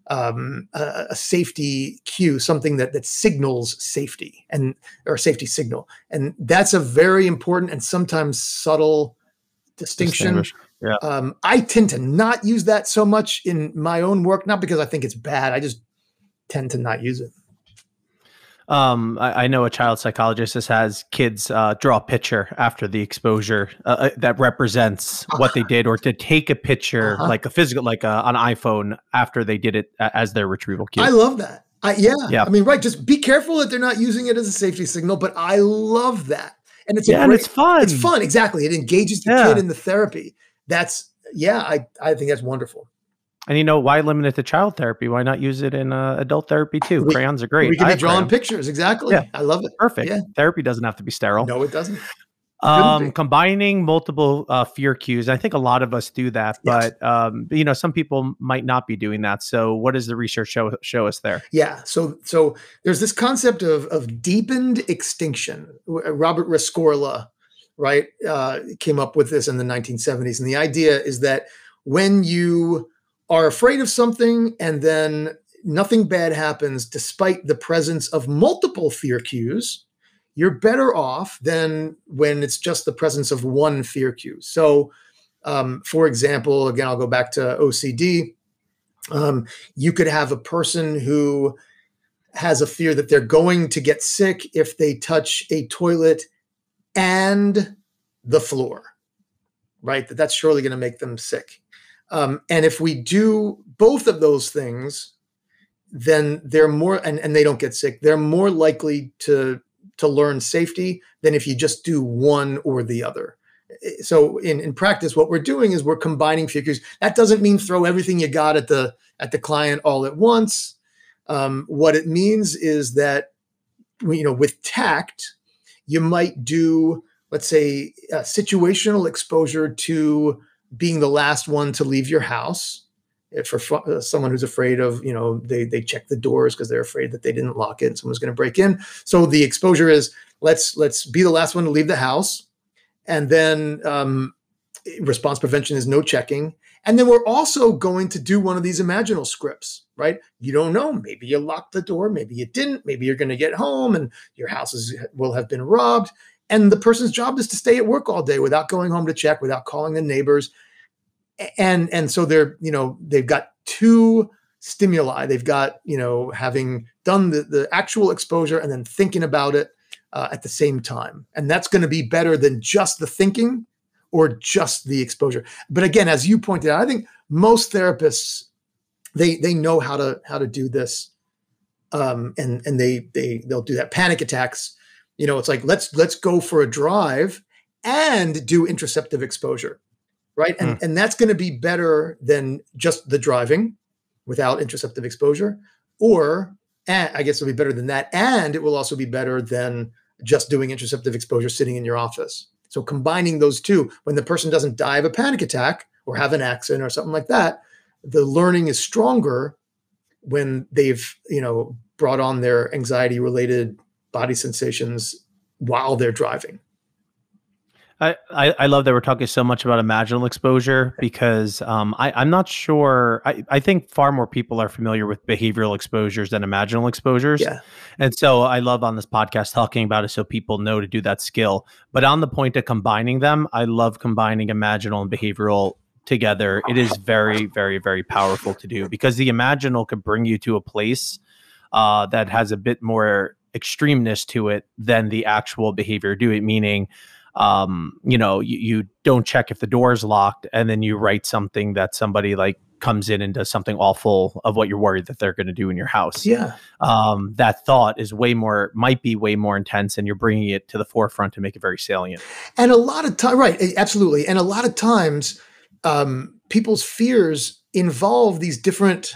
safety cue, something that signals safety or a safety signal. And that's a very important and sometimes subtle distinction. Yeah. I tend to not use that so much in my own work, not because I think it's bad. I just tend to not use it. I know a child psychologist that has kids draw a picture after the exposure that represents what they did, or to take a picture like a physical, like on an iPhone after they did it as their retrieval cue. I love that. Yeah. I mean, right. Just be careful that they're not using it as a safety signal, but I love that. And it's and it's fun. It's fun. Exactly. It engages the kid in the therapy. That's, I think that's wonderful. And why limit it to child therapy? Why not use it in adult therapy too? Crayons are great. We can be drawing pictures. Exactly. Yeah. I love it. Perfect. Yeah. Therapy doesn't have to be sterile. No, it doesn't. Combining multiple fear cues. I think a lot of us do that, but some people might not be doing that. So what does the research show us there? Yeah. So there's this concept of deepened extinction. Robert Rescorla, right, came up with this in the 1970s. And the idea is that when you are afraid of something and then nothing bad happens despite the presence of multiple fear cues, you're better off than when it's just the presence of one fear cue. So, for example, again, I'll go back to OCD. You could have a person who has a fear that they're going to get sick if they touch a toilet and the floor. right? That's surely going to make them sick. And if we do both of those things, then they're more, and they don't get sick, they're more likely to learn safety than if you just do one or the other. So in practice, what we're doing is we're combining figures. That doesn't mean throw everything you got at the client all at once. What it means is that, with tact, you might do, let's say, situational exposure to being the last one to leave your house. For someone who's afraid of, they check the doors because they're afraid that they didn't lock it and someone's going to break in. So the exposure is let's be the last one to leave the house. And then response prevention is no checking. And then we're also going to do one of these imaginal scripts, right? You don't know. Maybe you locked the door. Maybe you didn't. Maybe you're going to get home and your house will have been robbed. And the person's job is to stay at work all day without going home to check, without calling the neighbors. And so they've got two stimuli. They've got, having done the actual exposure and then thinking about it at the same time. And that's going to be better than just the thinking or just the exposure. But again, as you pointed out, I think most therapists, they know how to do this. And they'll do that. Panic attacks, it's like, let's go for a drive and do interoceptive exposure. Right. And that's going to be better than just the driving without interoceptive exposure, and I guess it'll be better than that. And it will also be better than just doing interoceptive exposure sitting in your office. So combining those two, when the person doesn't die of a panic attack or have an accident or something like that, the learning is stronger when they've, brought on their anxiety related body sensations while they're driving. I love that we're talking so much about imaginal exposure because I'm not sure. I think far more people are familiar with behavioral exposures than imaginal exposures. Yeah. And so I love on this podcast talking about it so people know to do that skill. But on the point of combining them, I love combining imaginal and behavioral together. It is very, very, very powerful to do because the imaginal could bring you to a place that has a bit more extremeness to it than the actual behavior do it, meaning you don't check if the door is locked and then you write something that somebody like comes in and does something awful of what you're worried that they're going to do in your house. Yeah. That thought is might be way more intense and you're bringing it to the forefront to make it very salient. And a lot of time, right. Absolutely. And a lot of times, people's fears involve these different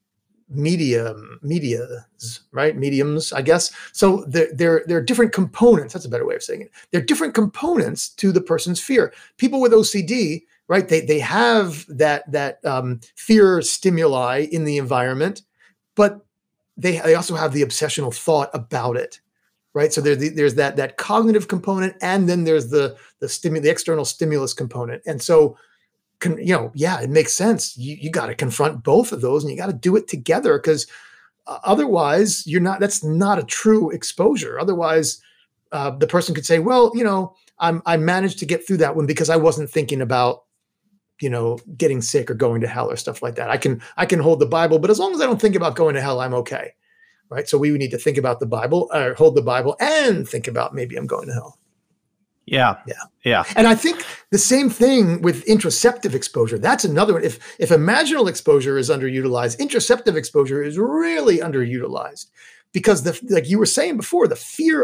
mediums, I guess. So there are different components. That's a better way of saying it. There are different components to the person's fear. People with OCD, right? They have that fear stimuli in the environment, but they also have the obsessional thought about it, right? So there's that cognitive component, and then there's the external stimulus component, and so. It makes sense. You got to confront both of those and you got to do it together because otherwise that's not a true exposure. Otherwise, the person could say, well, I managed to get through that one because I wasn't thinking about, getting sick or going to hell or stuff like that. I can hold the Bible, but as long as I don't think about going to hell, I'm okay. Right. So we need to think about the Bible or hold the Bible and think about maybe I'm going to hell. Yeah. And I think the same thing with interoceptive exposure. That's another one. If imaginal exposure is underutilized, interoceptive exposure is really underutilized because like you were saying before, the fear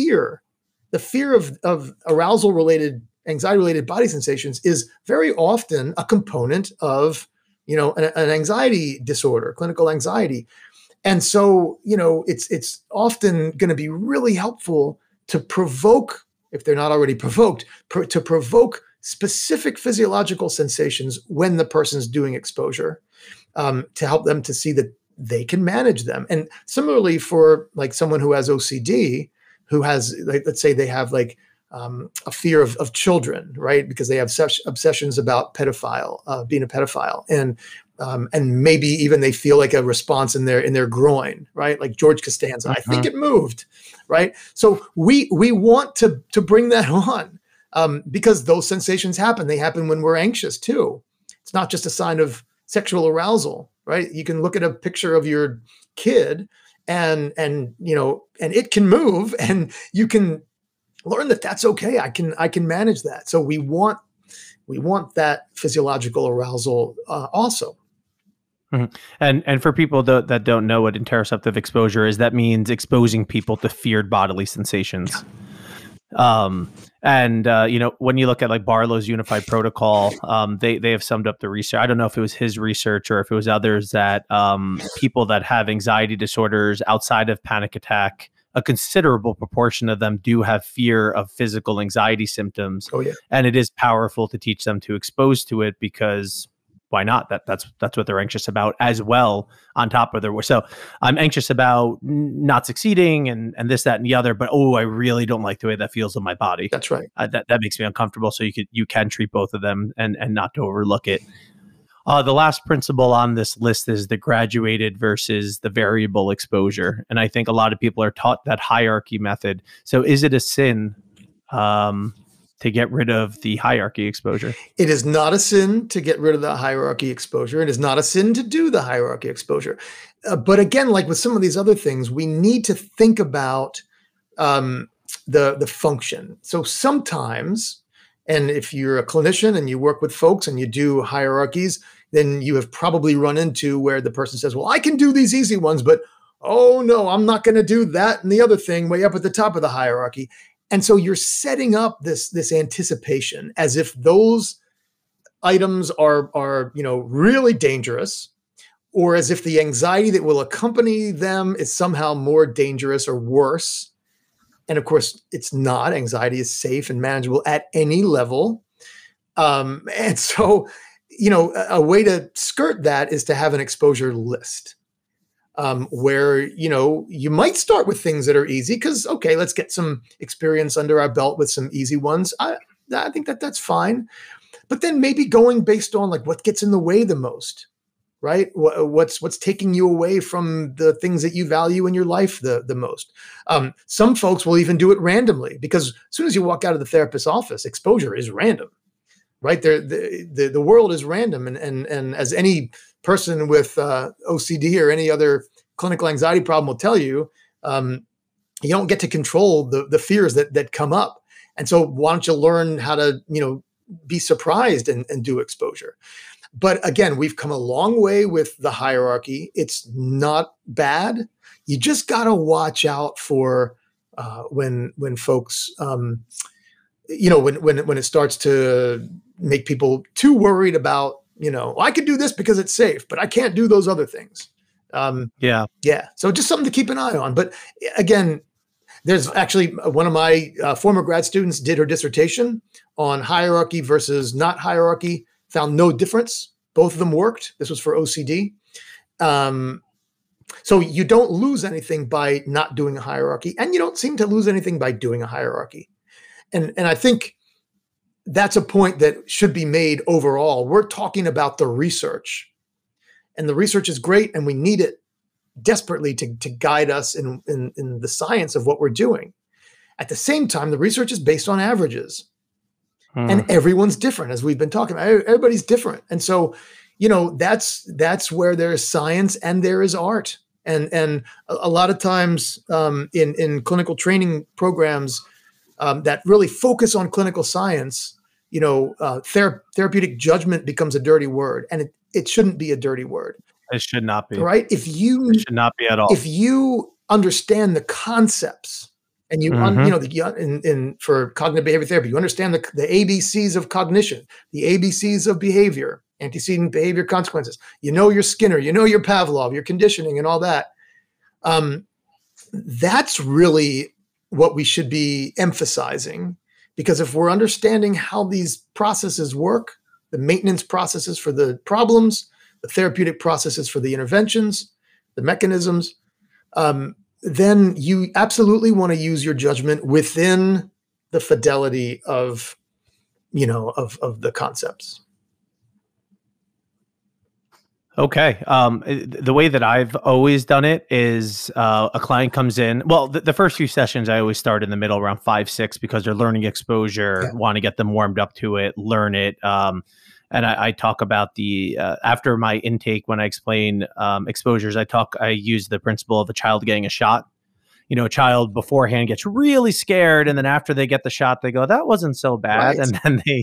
of arousal related, anxiety related body sensations is very often a component of, an anxiety disorder, clinical anxiety. And so, it's often going to be really helpful to provoke, if they're not already provoked, to provoke specific physiological sensations when the person's doing exposure, to help them to see that they can manage them. And similarly for like someone who has OCD, who has, like, let's say they have like a fear of children, right? Because they have such obsessions about being a pedophile. And maybe even they feel like a response in their groin, right? Like George Costanza, I think it moved, right? So we want to bring that on because those sensations happen. They happen when we're anxious too. It's not just a sign of sexual arousal, right? You can look at a picture of your kid and it can move, and you can learn that that's okay. I can manage that. So we want We want that physiological arousal also. Mhm. And for people that don't know what interoceptive exposure is, that means exposing people to feared bodily sensations. And when you look at like Barlow's Unified Protocol, they have summed up the research. I don't know if it was his research or if it was others, that people that have anxiety disorders outside of panic attack, a considerable proportion of them do have fear of physical anxiety symptoms. Oh yeah. And it is powerful to teach them to expose to it, because why not? That's what they're anxious about as well. On top of their, so I'm anxious about not succeeding and this, that, and the other, but I really don't like the way that feels in my body. That's right. That makes me uncomfortable. So you can treat both of them and not to overlook it. The last principle on this list is the graduated versus the variable exposure, and I think a lot of people are taught that hierarchy method. So is it a sin to get rid of the hierarchy exposure? It is not a sin to get rid of the hierarchy exposure. It is not a sin to do the hierarchy exposure. But again, like with some of these other things, we need to think about the function. So sometimes, and if you're a clinician and you work with folks and you do hierarchies, then you have probably run into where the person says, well, I can do these easy ones, but oh no, I'm not going to do that and the other thing way up at the top of the hierarchy. And so you're setting up this anticipation as if those items are really dangerous, or as if the anxiety that will accompany them is somehow more dangerous or worse. And of course, it's not. Anxiety is safe and manageable at any level. And so, a way to skirt that is to have an exposure list. Where, you might start with things that are easy because, okay, let's get some experience under our belt with some easy ones. I think that's fine. But then maybe going based on like what gets in the way the most, right? What's taking you away from the things that you value in your life the most. Some folks will even do it randomly, because as soon as you walk out of the therapist's office, exposure is random, right? The world is random. And as any person with OCD or any other clinical anxiety problem will tell you, you don't get to control the fears that come up. And so why don't you learn how to, be surprised and do exposure? But again, we've come a long way with the hierarchy. It's not bad. You just got to watch out for when folks, when it starts to make people too worried about, I could do this because it's safe, but I can't do those other things. Yeah. So just something to keep an eye on. But again, there's actually one of my former grad students did her dissertation on hierarchy versus not hierarchy, found no difference. Both of them worked. This was for OCD. So you don't lose anything by not doing a hierarchy, and you don't seem to lose anything by doing a hierarchy. And I think that's a point that should be made overall. We're talking about the research, and the research is great, and we need it desperately to guide us in the science of what we're doing. At the same time, the research is based on averages, and everyone's different, as we've been talking about. Everybody's different. And so, that's where there is science and there is art. And a lot of times in clinical training programs that really focus on clinical science, therapeutic judgment becomes a dirty word, and it shouldn't be a dirty word. It should not be. Right? It should not be at all. If you understand the concepts, and you, for cognitive behavior therapy, you understand the ABCs of cognition, the ABCs of behavior, antecedent behavior consequences. You know your Skinner, you know your Pavlov, your conditioning, and all that. That's really what we should be emphasizing, because if we're understanding how these processes work, the maintenance processes for the problems, the therapeutic processes for the interventions, the mechanisms, then you absolutely want to use your judgment within the fidelity of the concepts. Okay. The way that I've always done it is a client comes in. Well, the first few sessions, I always start in the middle around 5-6, because they're learning exposure, want to get them warmed up to it, learn it. And I talk about the, after my intake, when I explain exposures, I use the principle of a child getting a shot. a child beforehand gets really scared, and then after they get the shot, they go, "That wasn't so bad," Right. and then they,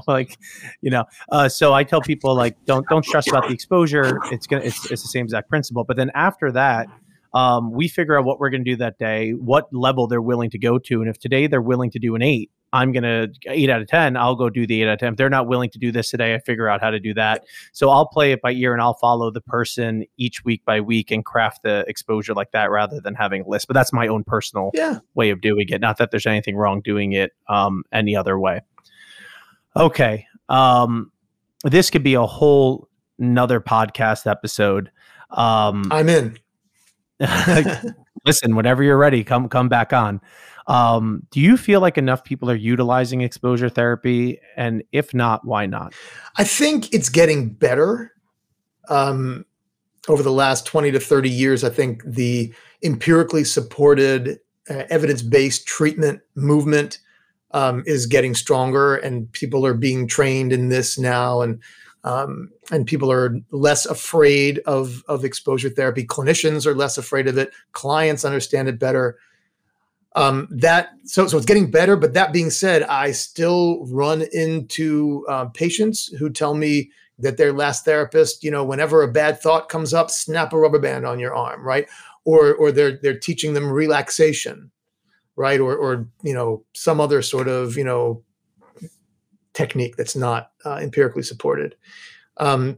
so I tell people, like, don't stress about the exposure. It's the same exact principle. But then after that, we figure out what we're going to do that day, what level they're willing to go to, and if today they're willing to do an 8, I'm going to 8 out of 10. I'll go do the 8 out of 10. If they're not willing to do this today, I figure out how to do that. So I'll play it by ear, and I'll follow the person each week by week and craft the exposure like that rather than having a list. But that's my own personal way of doing it. Not that there's anything wrong doing it any other way. Okay. This could be a whole nother podcast episode. I'm in. Listen, whenever you're ready, come back on. Do you feel like enough people are utilizing exposure therapy? And if not, why not? I think it's getting better. Over the last 20 to 30 years, I think the empirically supported evidence-based treatment movement is getting stronger, and people are being trained in this now, and people are less afraid of exposure therapy. Clinicians are less afraid of it. Clients understand it better. So it's getting better. But that being said, I still run into patients who tell me that their last therapist, whenever a bad thought comes up, snap a rubber band on your arm, right? Or they're teaching them relaxation, right? Or some other sort of technique that's not empirically supported. And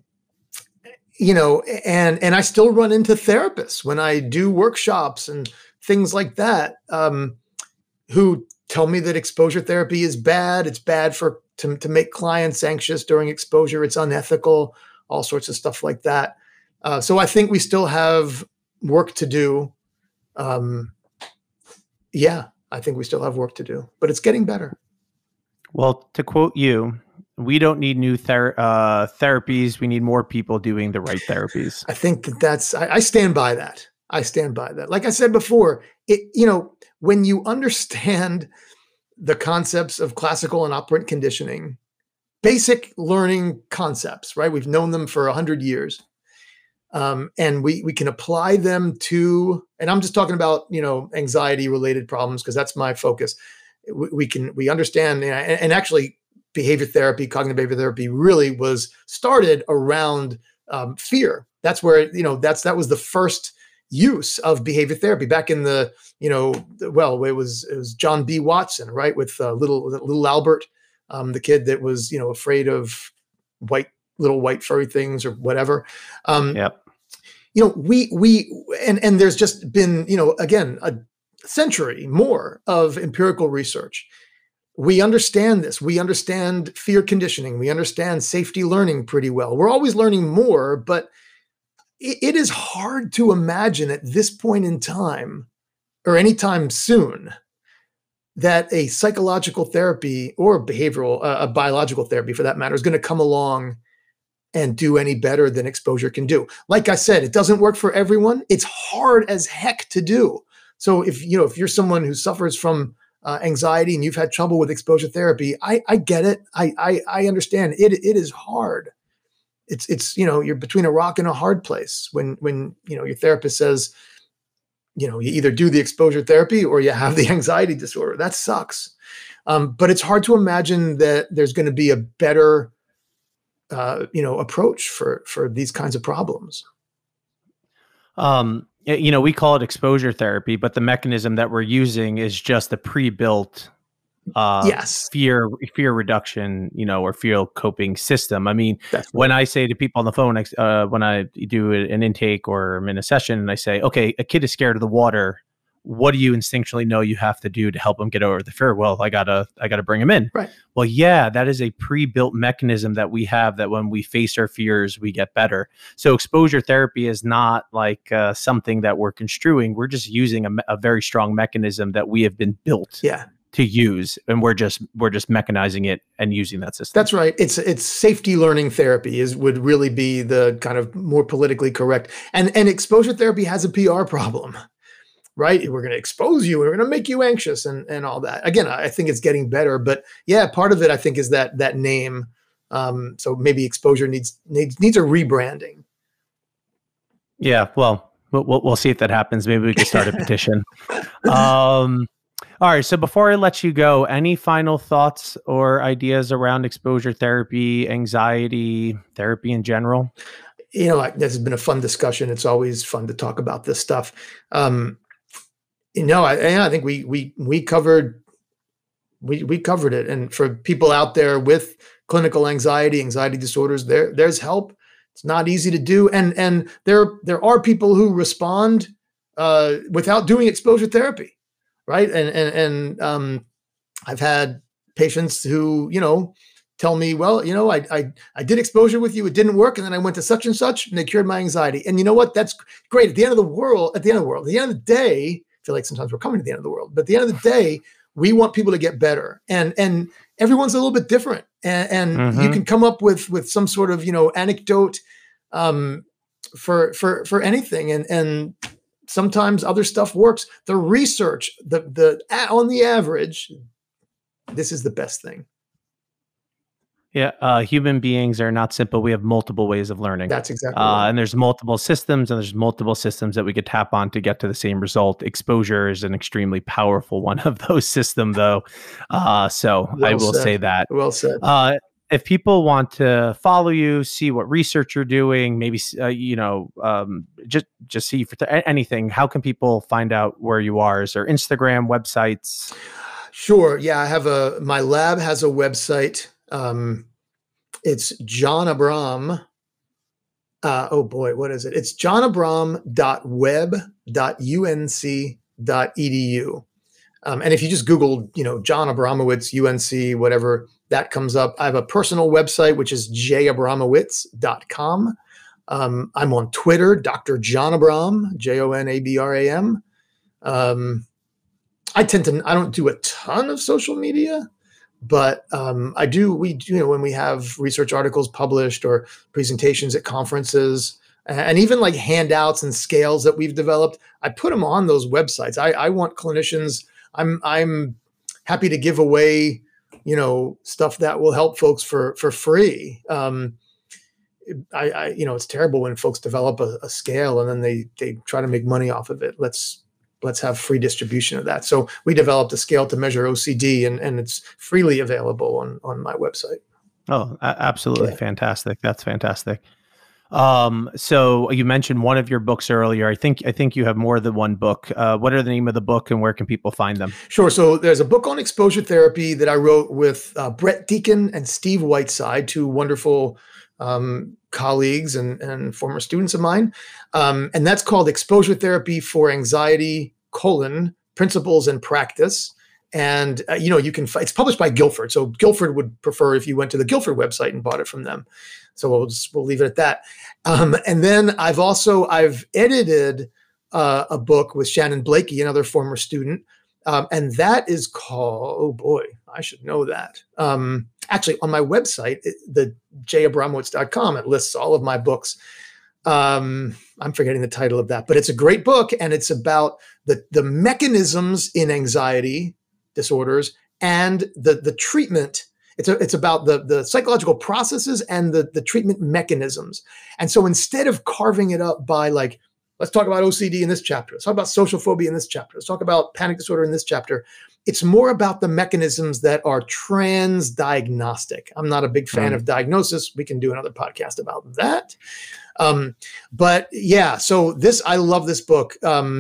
I still run into therapists when I do workshops and things like that, who tell me that exposure therapy is bad. It's bad to make clients anxious during exposure. It's unethical, all sorts of stuff like that. So I think we still have work to do. I think we still have work to do, but it's getting better. Well, to quote you, we don't need new therapies. We need more people doing the right therapies. I think I stand by that. I stand by that. Like I said before, when you understand the concepts of classical and operant conditioning, basic learning concepts, right? We've known them for 100 years. And we can apply them to, and I'm just talking about, anxiety related problems, because that's my focus. We understand, and actually behavior therapy, cognitive behavior therapy really was started around fear. That's where, that was the first use of behavior therapy back in the, it was John B. Watson, right? With little Albert, the kid that was, afraid of little white furry things or whatever. Yep. And there's just been, again, a century more of empirical research. We understand this. We understand fear conditioning. We understand safety learning pretty well. We're always learning more, but it is hard to imagine at this point in time, or anytime soon, that a psychological therapy or a biological therapy for that matter is going to come along and do any better than exposure can do. Like I said, it doesn't work for everyone. It's hard as heck to do. So if you're someone who suffers from anxiety and you've had trouble with exposure therapy, I get it. I understand. It is hard. It's you're between a rock and a hard place when your therapist says, you either do the exposure therapy or you have the anxiety disorder. That sucks. But it's hard to imagine that there's going to be a better approach for these kinds of problems. We call it exposure therapy, but the mechanism that we're using is just a pre-built fear reduction, or fear coping system. I mean, when I say to people on the phone, when I do an intake or I'm in a session and I say, okay, a kid is scared of the water, what do you instinctually know you have to do to help them get over the fear? Well, I gotta bring them in. Right. Well, yeah, that is a pre-built mechanism that we have, that when we face our fears, we get better. So exposure therapy is not like something that we're construing. We're just using a very strong mechanism that we have been built to use, and we're just mechanizing it and using that system. That's right. It's safety learning therapy would really be the kind of more politically correct. And exposure therapy has a PR problem. Right? We're going to expose you. We're going to make you anxious and all that. Again, I think it's getting better, but yeah, part of it I think is that name. So maybe exposure needs a rebranding. Yeah. Well, We'll see if that happens. Maybe we could start a petition. All right. So before I let you go, any final thoughts or ideas around exposure therapy, anxiety, therapy in general? This has been a fun discussion. It's always fun to talk about this stuff. I think we covered it. And for people out there with clinical anxiety disorders, there's help. It's not easy to do, and there are people who respond without doing exposure therapy. Right. And I've had patients who, tell me, well, I did exposure with you. It didn't work. And then I went to such and such and they cured my anxiety. And you know what? That's great. At the end of the day, I feel like sometimes we're coming to the end of the world, but at the end of the day, we want people to get better. And everyone's a little bit different. And you can come up with some sort of, anecdote for anything. And sometimes other stuff works. The research, on the average, this is the best thing. Yeah, human beings are not simple. We have multiple ways of learning. That's exactly right. And there's multiple systems, that we could tap on to get to the same result. Exposure is an extremely powerful one of those systems, though. So well I will said. Say that. Well said. If people want to follow you, see what research you're doing, maybe just see for anything, how can people find out where you are? Is there Instagram, websites? Sure. Yeah, I have my lab has a website. It's John Abram. What is it? It's johnabram.web.unc.edu. And if you just Google, John Abramowitz, UNC, whatever, that comes up. I have a personal website, which is jabramowitz.com. I'm on Twitter, Dr. John Abram, JONABRAM. I don't do a ton of social media, but we do, when we have research articles published or presentations at conferences, and even like handouts and scales that we've developed, I put them on those websites. I want clinicians, I'm happy to give away, stuff that will help folks for free. It's terrible when folks develop a scale and then they try to make money off of it. Let's have free distribution of that. So we developed a scale to measure OCD and it's freely available on my website. Oh, absolutely. Yeah. Fantastic. That's fantastic. So you mentioned one of your books earlier. I think you have more than one book. What are the name of the book and where can people find them? Sure. So there's a book on exposure therapy that I wrote with Brett Deacon and Steve Whiteside, two wonderful colleagues and former students of mine. And that's called Exposure Therapy for Anxiety, Principles and Practice. And, it's published by Guilford. So Guilford would prefer if you went to the Guilford website and bought it from them. So we'll leave it at that. And then I've edited a book with Shannon Blakey, another former student. And that is called, I should know that. Actually, on my website, the jabramowitz.com, it lists all of my books. I'm forgetting the title of that, but it's a great book. And it's about the mechanisms in anxiety disorders and the treatment. It's about the psychological processes and the treatment mechanisms. And so instead of carving it up by like, let's talk about OCD in this chapter, let's talk about social phobia in this chapter, let's talk about panic disorder in this chapter, it's more about the mechanisms that are transdiagnostic. I'm not a big fan of diagnosis. We can do another podcast about that. But yeah, so I love this book.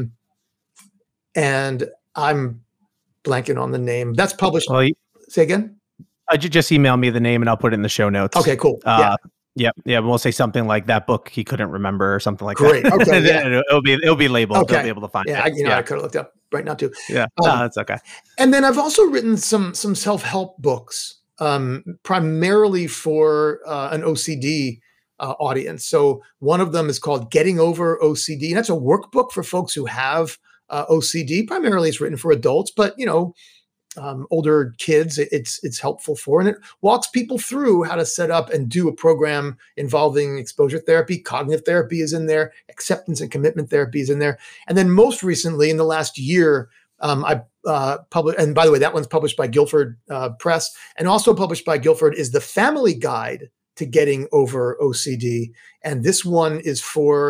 And I'm blanking on the name. That's published. Say again? Just email me the name and I'll put it in the show notes. Okay, cool. Yeah. We'll say something like that book he couldn't remember or something like Great. that. Okay. Yeah. it'll be labeled. Okay. They'll be able to find it. I could have looked up right now too. Yeah. No, that's okay. And then I've also written some self-help books, primarily for an OCD audience. So one of them is called Getting Over OCD. And that's a workbook for folks who have OCD. Primarily it's written for adults, but older kids, it's helpful for, and it walks people through how to set up and do a program involving exposure therapy. Cognitive therapy is in there. Acceptance and commitment therapy is in there. And then most recently, in the last year, I published, and by the way, that one's published by Guilford Press, and also published by Guilford is the Family Guide to Getting Over OCD. And this one is for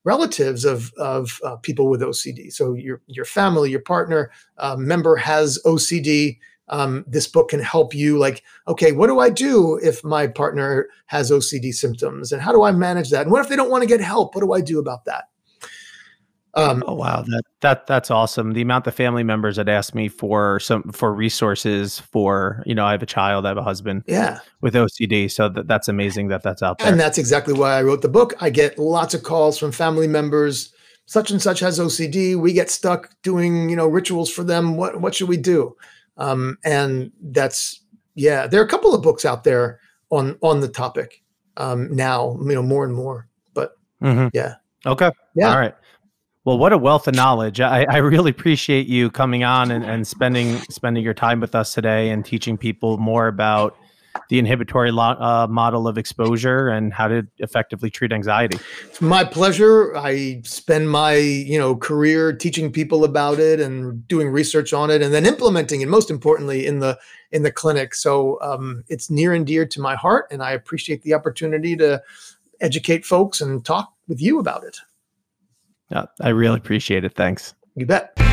relatives of people with OCD. So your family, your partner, member has OCD. This book can help you, like, okay, what do I do if my partner has OCD symptoms, and how do I manage that? And what if they don't want to get help? What do I do about that? Oh wow, that's awesome. The amount of family members that ask me for resources for, I have a child, I have a husband, with OCD, so that's amazing that's out there. And that's exactly why I wrote the book. I get lots of calls from family members. Such and such has OCD. We get stuck doing, rituals for them. What should we do? And that's, there are a couple of books out there on the topic now, more and more. But Okay. All right. Well, what a wealth of knowledge. I really appreciate you coming on and spending your time with us today and teaching people more about the inhibitory model of exposure and how to effectively treat anxiety. It's my pleasure. I spend my, career teaching people about it and doing research on it and then implementing it, most importantly, in the clinic. So it's near and dear to my heart, and I appreciate the opportunity to educate folks and talk with you about it. I really appreciate it. Thanks. You bet.